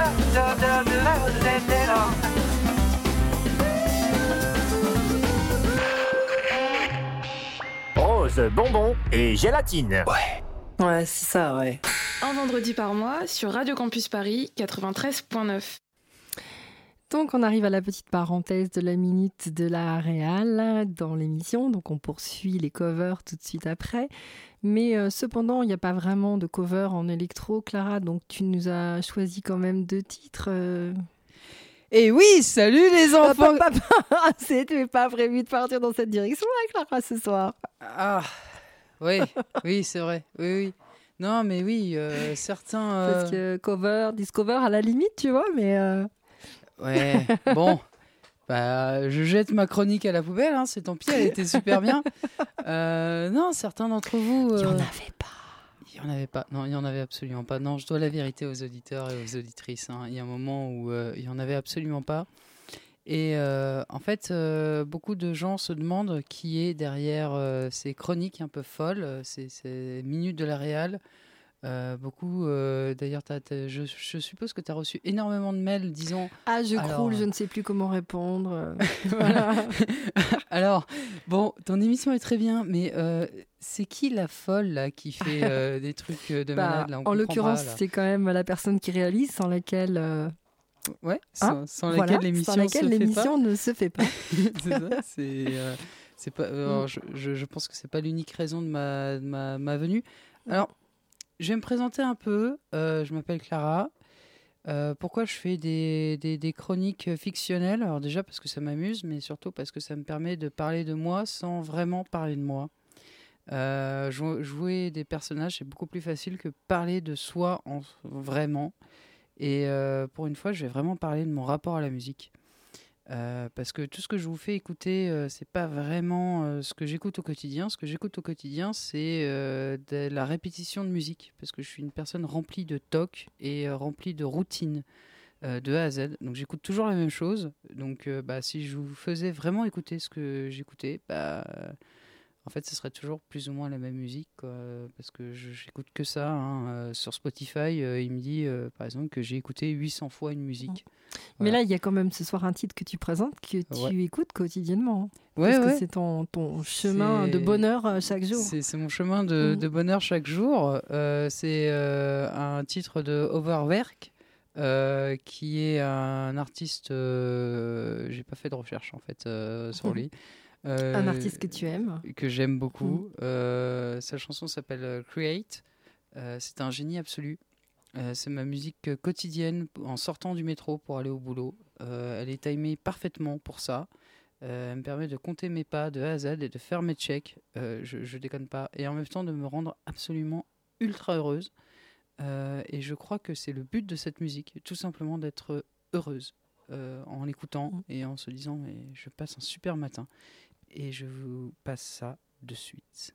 Rose, bonbon et gélatine. Ouais, c'est ça, ouais. Un vendredi par mois sur Radio Campus Paris 93.9. Donc on arrive à la petite parenthèse de la minute de la réal dans l'émission, donc on poursuit les covers tout de suite après. Mais cependant, il n'y a pas vraiment de cover en électro, Clara, donc tu nous as choisi quand même 2 titres. Et oui, salut les enfants. C'était pas prévu de partir dans cette direction-là, Clara, ce soir. Ah, oui, oui, c'est vrai, oui. Non, mais oui, certains... Parce que cover, discover à la limite, tu vois, mais... Ouais, bon, bah, je jette ma chronique à la poubelle, hein, c'est tant pis, elle était super bien. Non, certains d'entre vous... Il n'y en avait pas. Il n'y en avait pas, non, il n'y en avait absolument pas. Non, je dois la vérité aux auditeurs et aux auditrices. Hein. Il y a un moment où il n'y en avait absolument pas. Et en fait, beaucoup de gens se demandent qui est derrière ces chroniques un peu folles, ces minutes de la réal. Beaucoup, d'ailleurs, je suppose que tu as reçu énormément de mails disant... Ah, je croule, je ne sais plus comment répondre. Voilà. Alors, bon, ton émission est très bien, mais c'est qui la folle là, qui fait des trucs de malade là, en l'occurrence, c'est quand même la personne qui réalise, sans laquelle... Ouais, sans laquelle l'émission ne se fait pas. C'est ça, c'est pas, alors, je pense que c'est pas l'unique raison de ma venue. Alors, je vais me présenter un peu. Je m'appelle Clara. Pourquoi je fais des chroniques fictionnelles? Alors déjà parce que ça m'amuse, mais surtout parce que ça me permet de parler de moi sans vraiment parler de moi. Jouer des personnages, c'est beaucoup plus facile que parler de soi vraiment. Et pour une fois, je vais vraiment parler de mon rapport à la musique. Parce que tout ce que je vous fais écouter, c'est pas vraiment ce que j'écoute au quotidien. Ce que j'écoute au quotidien, c'est de la répétition de musique. Parce que je suis une personne remplie de tocs et remplie de routines de A à Z. Donc j'écoute toujours la même chose. Donc si je vous faisais vraiment écouter ce que j'écoutais, en fait, ce serait toujours plus ou moins la même musique, quoi, parce que j'écoute que ça. Sur Spotify, il me dit, par exemple, que j'ai écouté 800 fois une musique. Mais là, il y a quand même ce soir un titre que tu présentes, que tu écoutes quotidiennement. Ouais, parce que c'est ton chemin de bonheur chaque jour. C'est mon chemin de bonheur chaque jour. C'est un titre de Overwerk, qui est un artiste... j'ai pas fait de recherche, en fait, sur lui. Un artiste que tu aimes. Que j'aime beaucoup. Sa chanson s'appelle Create. C'est un génie absolu. C'est ma musique quotidienne en sortant du métro pour aller au boulot. Elle est timée parfaitement pour ça. Elle me permet de compter mes pas de A à Z et de faire mes checks. Je déconne pas. Et en même temps de me rendre absolument ultra heureuse. Et je crois que c'est le but de cette musique. Tout simplement d'être heureuse en l'écoutant et en se disant mais je passe un super matin. Et je vous passe ça de suite.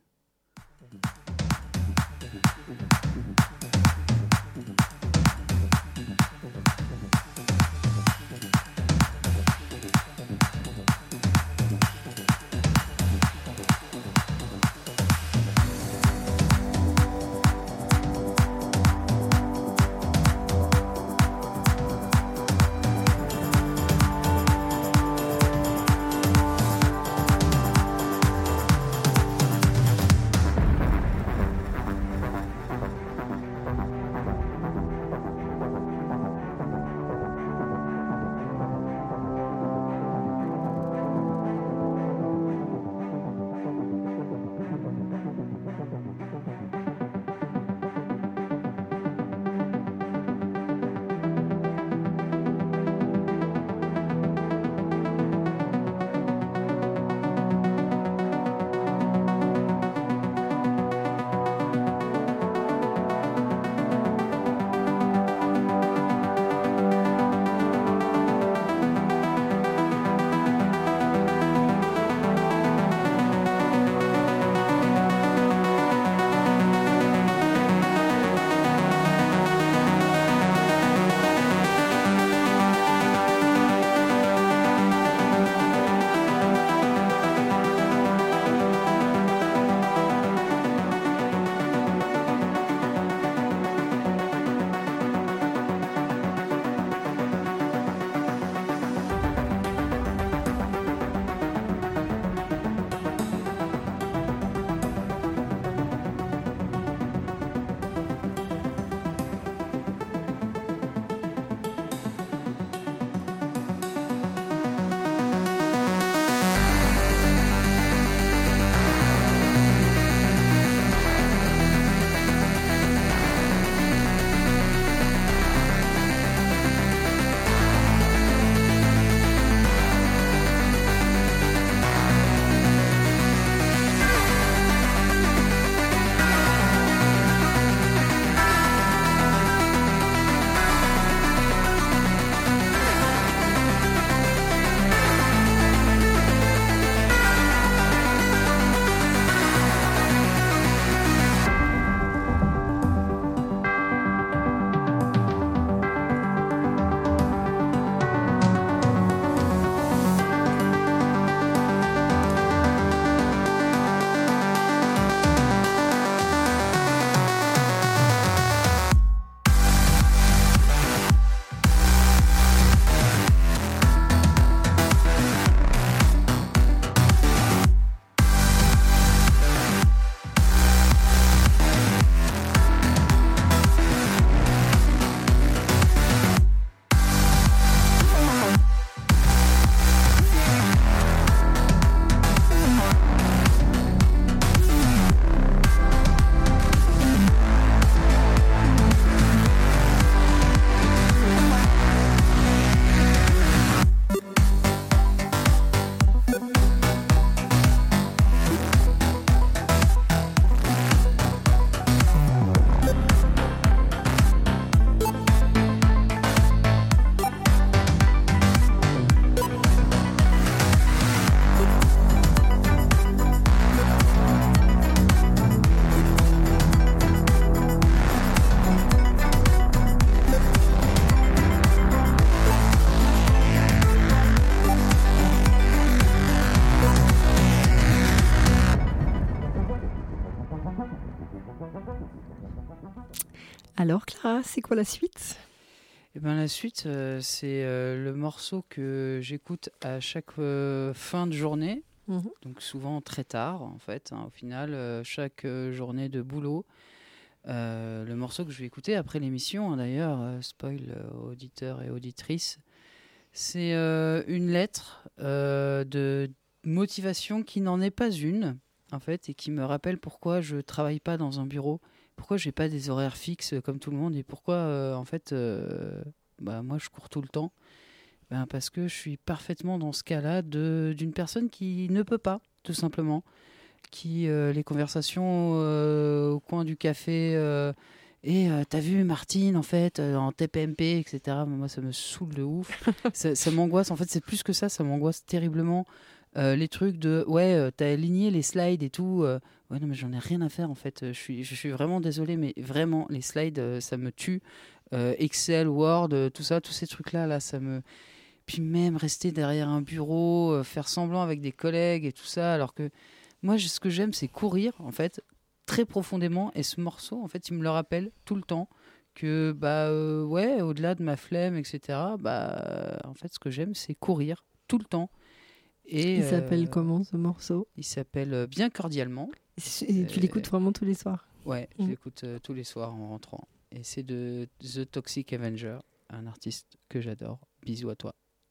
Alors Clara, c'est quoi la suite ? Eh ben, la suite, c'est le morceau que j'écoute à chaque fin de journée, donc souvent très tard en fait, au final, chaque journée de boulot. Le morceau que je vais écouter après l'émission, d'ailleurs, spoil auditeurs et auditrices, c'est une lettre de motivation qui n'en est pas une, en fait, et qui me rappelle pourquoi je travaille pas dans un bureau, pourquoi j'ai pas des horaires fixes comme tout le monde, et pourquoi, en fait, moi, je cours tout le temps. Parce que je suis parfaitement dans ce cas-là d'une personne qui ne peut pas, tout simplement, qui les conversations au coin du café et t'as vu Martine en fait en TPMP, etc. Moi ça me saoule de ouf. ça m'angoisse, en fait c'est plus que ça m'angoisse terriblement. Les trucs de t'as aligné les slides et tout, ouais non mais j'en ai rien à faire en fait. Je suis vraiment désolé, mais vraiment les slides ça me tue. Excel, Word, tout ça, tous ces trucs là ça me... Puis même rester derrière un bureau, faire semblant avec des collègues et tout ça, alors que moi, ce que j'aime, c'est courir, en fait, très profondément. Et ce morceau, en fait, il me le rappelle tout le temps que, au-delà de ma flemme, etc., en fait, ce que j'aime, c'est courir tout le temps. Et, il s'appelle comment, ce morceau ? Il s'appelle Bien cordialement. Et tu l'écoutes vraiment tous les soirs ? Ouais, je l'écoute tous les soirs en rentrant. Et c'est de The Toxic Avenger, un artiste que j'adore. Bisous à toi.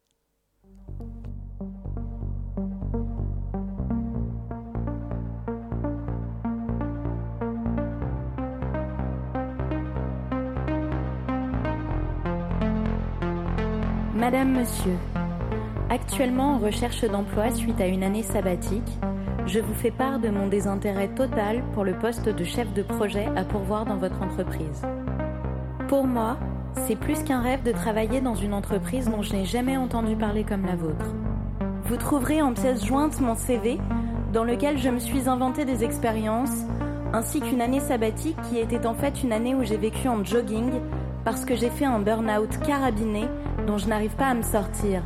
Madame, Monsieur, actuellement en recherche d'emploi suite à une année sabbatique, je vous fais part de mon désintérêt total pour le poste de chef de projet à pourvoir dans votre entreprise. Pour moi, c'est plus qu'un rêve de travailler dans une entreprise dont je n'ai jamais entendu parler comme la vôtre. Vous trouverez en pièce jointe mon CV, dans lequel je me suis inventé des expériences, ainsi qu'une année sabbatique qui était en fait une année où j'ai vécu en jogging, parce que j'ai fait un burn-out carabiné dont je n'arrive pas à me sortir.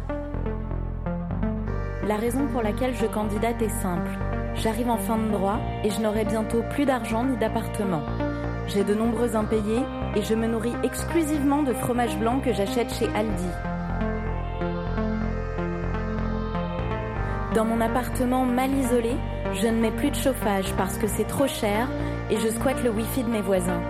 La raison pour laquelle je candidate est simple. J'arrive en fin de droit et je n'aurai bientôt plus d'argent ni d'appartement. J'ai de nombreux impayés et je me nourris exclusivement de fromage blanc que j'achète chez Aldi. Dans mon appartement mal isolé, je ne mets plus de chauffage parce que c'est trop cher et je squatte le wifi de mes voisins.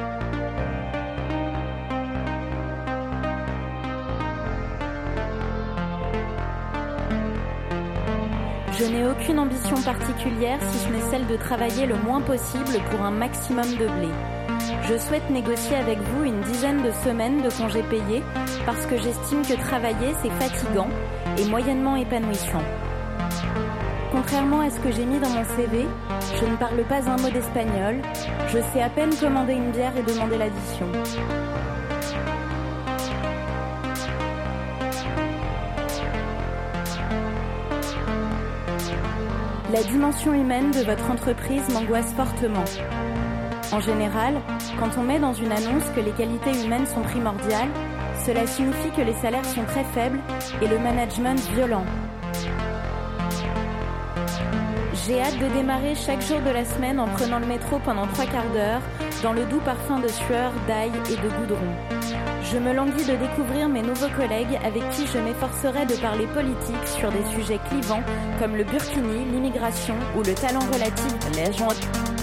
Je n'ai aucune ambition particulière si ce n'est celle de travailler le moins possible pour un maximum de blé. Je souhaite négocier avec vous une dizaine de semaines de congés payés parce que j'estime que travailler c'est fatigant et moyennement épanouissant. Contrairement à ce que j'ai mis dans mon CV, je ne parle pas un mot d'espagnol, je sais à peine commander une bière et demander l'addition. La dimension humaine de votre entreprise m'angoisse fortement. En général, quand on met dans une annonce que les qualités humaines sont primordiales, cela signifie que les salaires sont très faibles et le management violent. J'ai hâte de démarrer chaque jour de la semaine en prenant le métro pendant 3/4 d'heure, dans le doux parfum de sueur, d'ail et de goudron. Je me languis de découvrir mes nouveaux collègues avec qui je m'efforcerai de parler politique sur des sujets clivants comme le burkini, l'immigration ou le talent relatif de la jointe.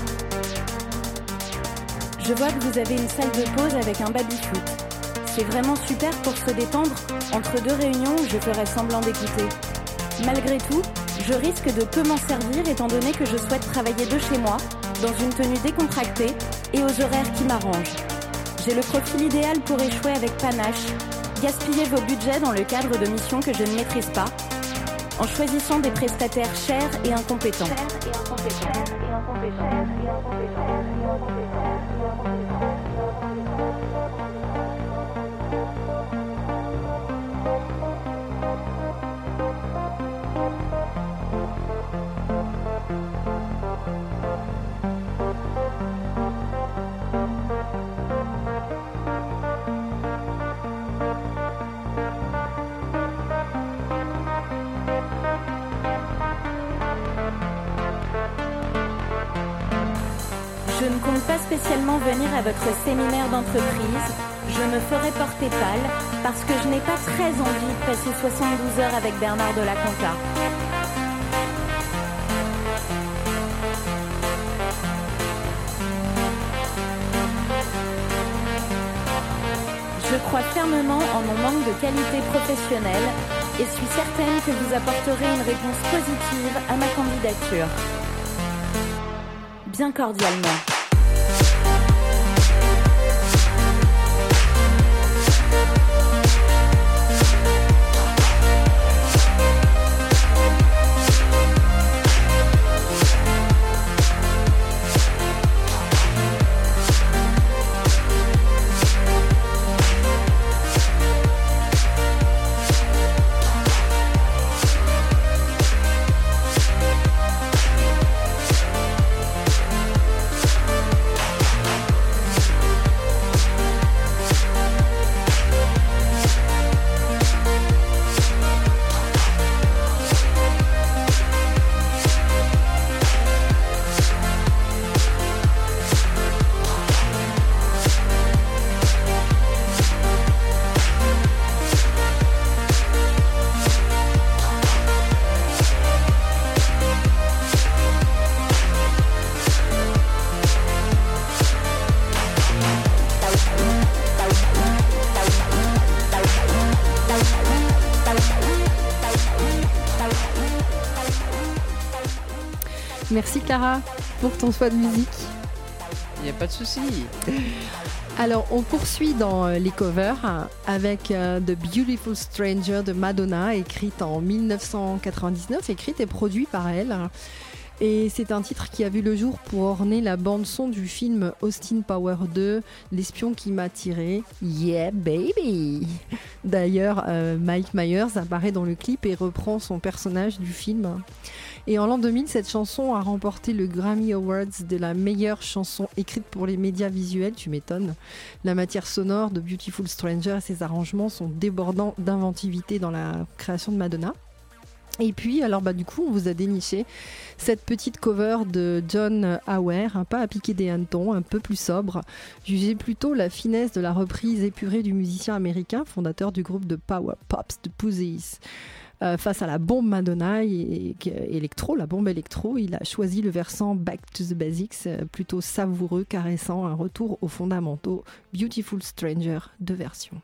Je vois que vous avez une salle de pause avec un baby-foot. C'est vraiment super pour se détendre entre deux réunions où je ferai semblant d'écouter. Malgré tout, je risque de peu m'en servir étant donné que je souhaite travailler de chez moi, dans une tenue décontractée et aux horaires qui m'arrangent. J'ai le profil idéal pour échouer avec panache, gaspiller vos budgets dans le cadre de missions que je ne maîtrise pas, en choisissant des prestataires chers et incompétents. Je Je ne compte pas spécialement venir à votre séminaire d'entreprise. Je me ferai porter pâle parce que je n'ai pas très envie de passer 72 heures avec Bernard de la Conta. Je crois fermement en mon manque de qualité professionnelle et suis certaine que vous apporterez une réponse positive à ma candidature. Bien cordialement. Merci Clara pour ton choix de musique. Il n'y a pas de souci. Alors, on poursuit dans les covers avec The Beautiful Stranger de Madonna, écrite en 1999, écrite et produite par elle. Et c'est un titre qui a vu le jour pour orner la bande-son du film Austin Power 2, L'espion qui m'a tiré. Yeah, baby! D'ailleurs, Mike Myers apparaît dans le clip et reprend son personnage du film. Et en l'an 2000, cette chanson a remporté le Grammy Awards de la meilleure chanson écrite pour les médias visuels, tu m'étonnes. La matière sonore de Beautiful Stranger et ses arrangements sont débordants d'inventivité dans la création de Madonna. Et puis, alors du coup, on vous a déniché cette petite cover de John Aware, pas à piquer des hannetons, un peu plus sobre. Jugez plutôt la finesse de la reprise épurée du musicien américain, fondateur du groupe de Power Pops, The Pussies. Face à la bombe Madonna et électro, la bombe électro, il a choisi le versant Back to the Basics, plutôt savoureux, caressant, un retour aux fondamentaux. Beautiful Stranger, deux versions.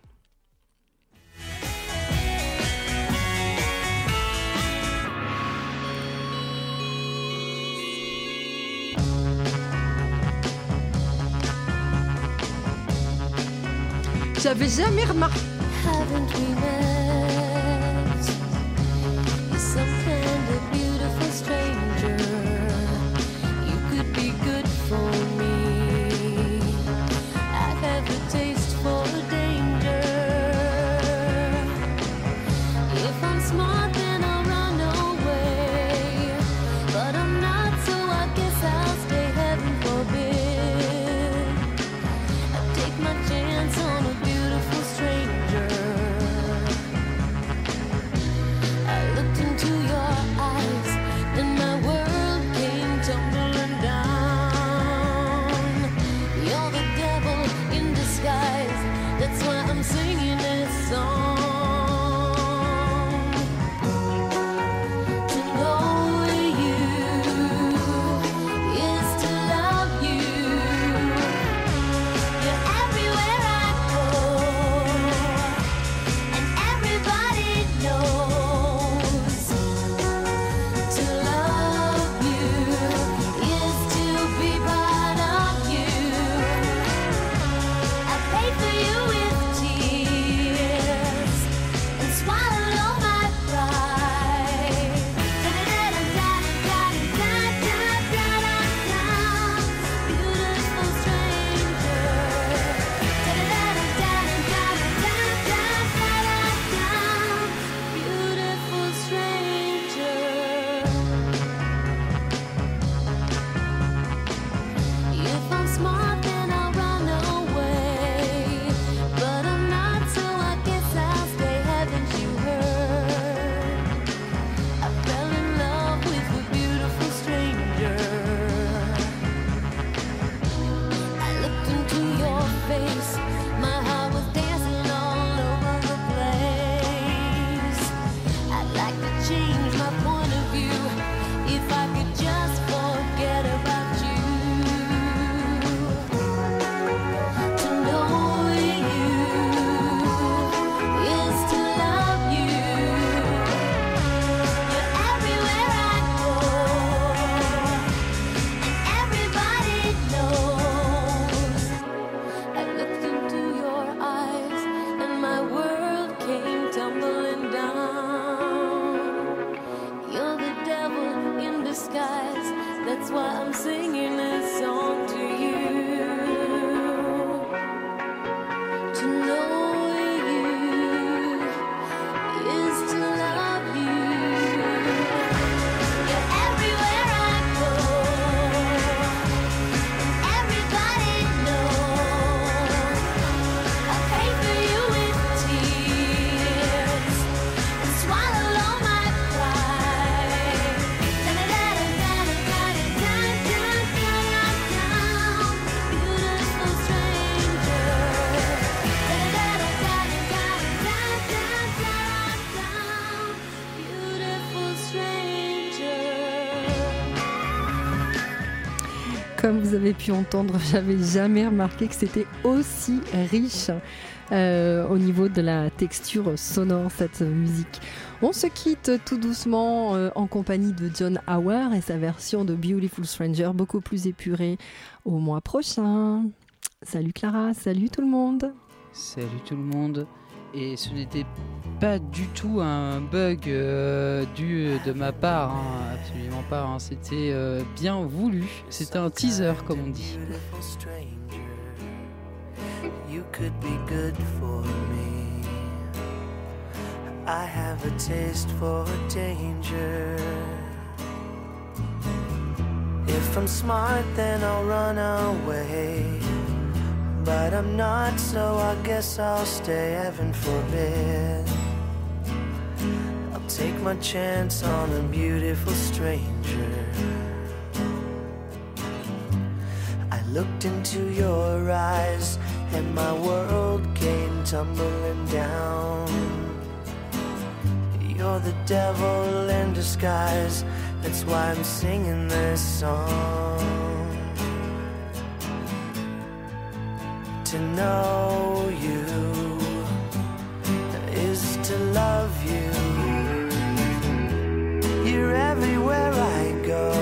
J'avais jamais remarqué. Haven't we met? You're some kind of beautiful stranger. You could be good for me. I have a taste for danger. If I'm smart, then I'll run away. But I'm not, so I guess I'll stay, heaven forbid. I take my chance on a beautiful stranger. like to change my point of view. If I could just forget about you. To know you is to love you. You're everywhere I go, and everybody knows. I looked into your eyes, and my world came tumbling down. You're the devil in disguise, that's why I'm singing this song to you. To know you is to love you. You're everywhere I go, and everybody knows. I pay for you with tears and swallow all my pride. Beautiful stranger. Beautiful stranger. Comme vous avez pu entendre, j'avais jamais remarqué que c'était aussi riche au niveau de la texture sonore, cette musique. On se quitte tout doucement en compagnie de John Hauer et sa version de Beautiful Stranger, beaucoup plus épurée, au mois prochain. Salut Clara, salut tout le monde. Salut tout le monde. Et ce n'était pas du tout un bug dû de ma part, hein, absolument pas. Hein. C'était bien voulu. C'était un teaser, comme on dit. You could be good for me. I have a taste for danger. If I'm smart, then I'll run away. But I'm not, so I guess I'll stay, heaven forbid. I'll take my chance on a beautiful stranger. I looked into your eyes and my world came tumbling down. You're the devil in disguise, that's why I'm singing this song. To know you is to love you. You're everywhere I go,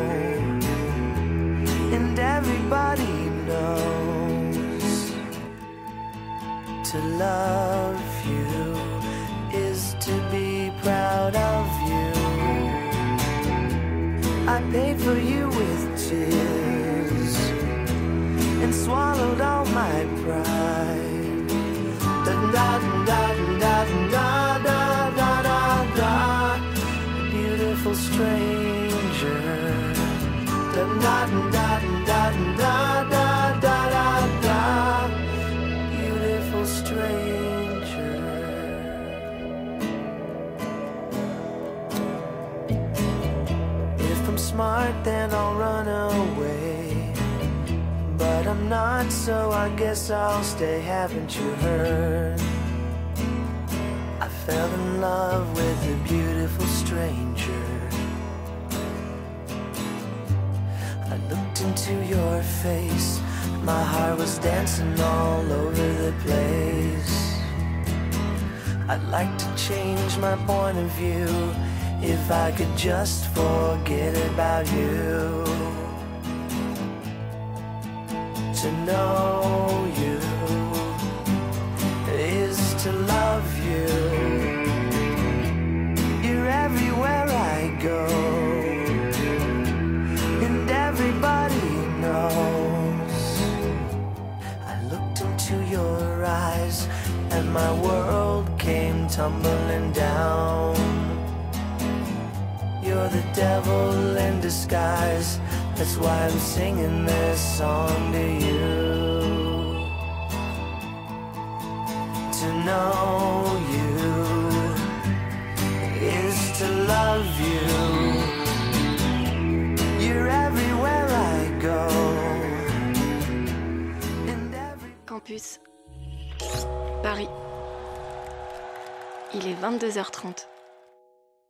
and everybody knows. To love you is to be proud of you. I paid for you with tears and swallowed all my pride. Da da da da da da da da da. Beautiful stranger. Da da da da da da da da da. Beautiful stranger. If I'm smart, then I'll run away. But I'm not, so I guess I'll stay, haven't you heard? I fell in love with a beautiful stranger. I looked into your face, my heart was dancing all over the place. I'd like to change my point of view, if I could just forget about you. To know you is to love you. You're everywhere I go, and everybody knows. I looked into your eyes, and my world came tumbling down. You're the devil in disguise, that's why I'm singing this song to you. To know you is to love you. You're everywhere I go. Campus Paris. Il est 22h30.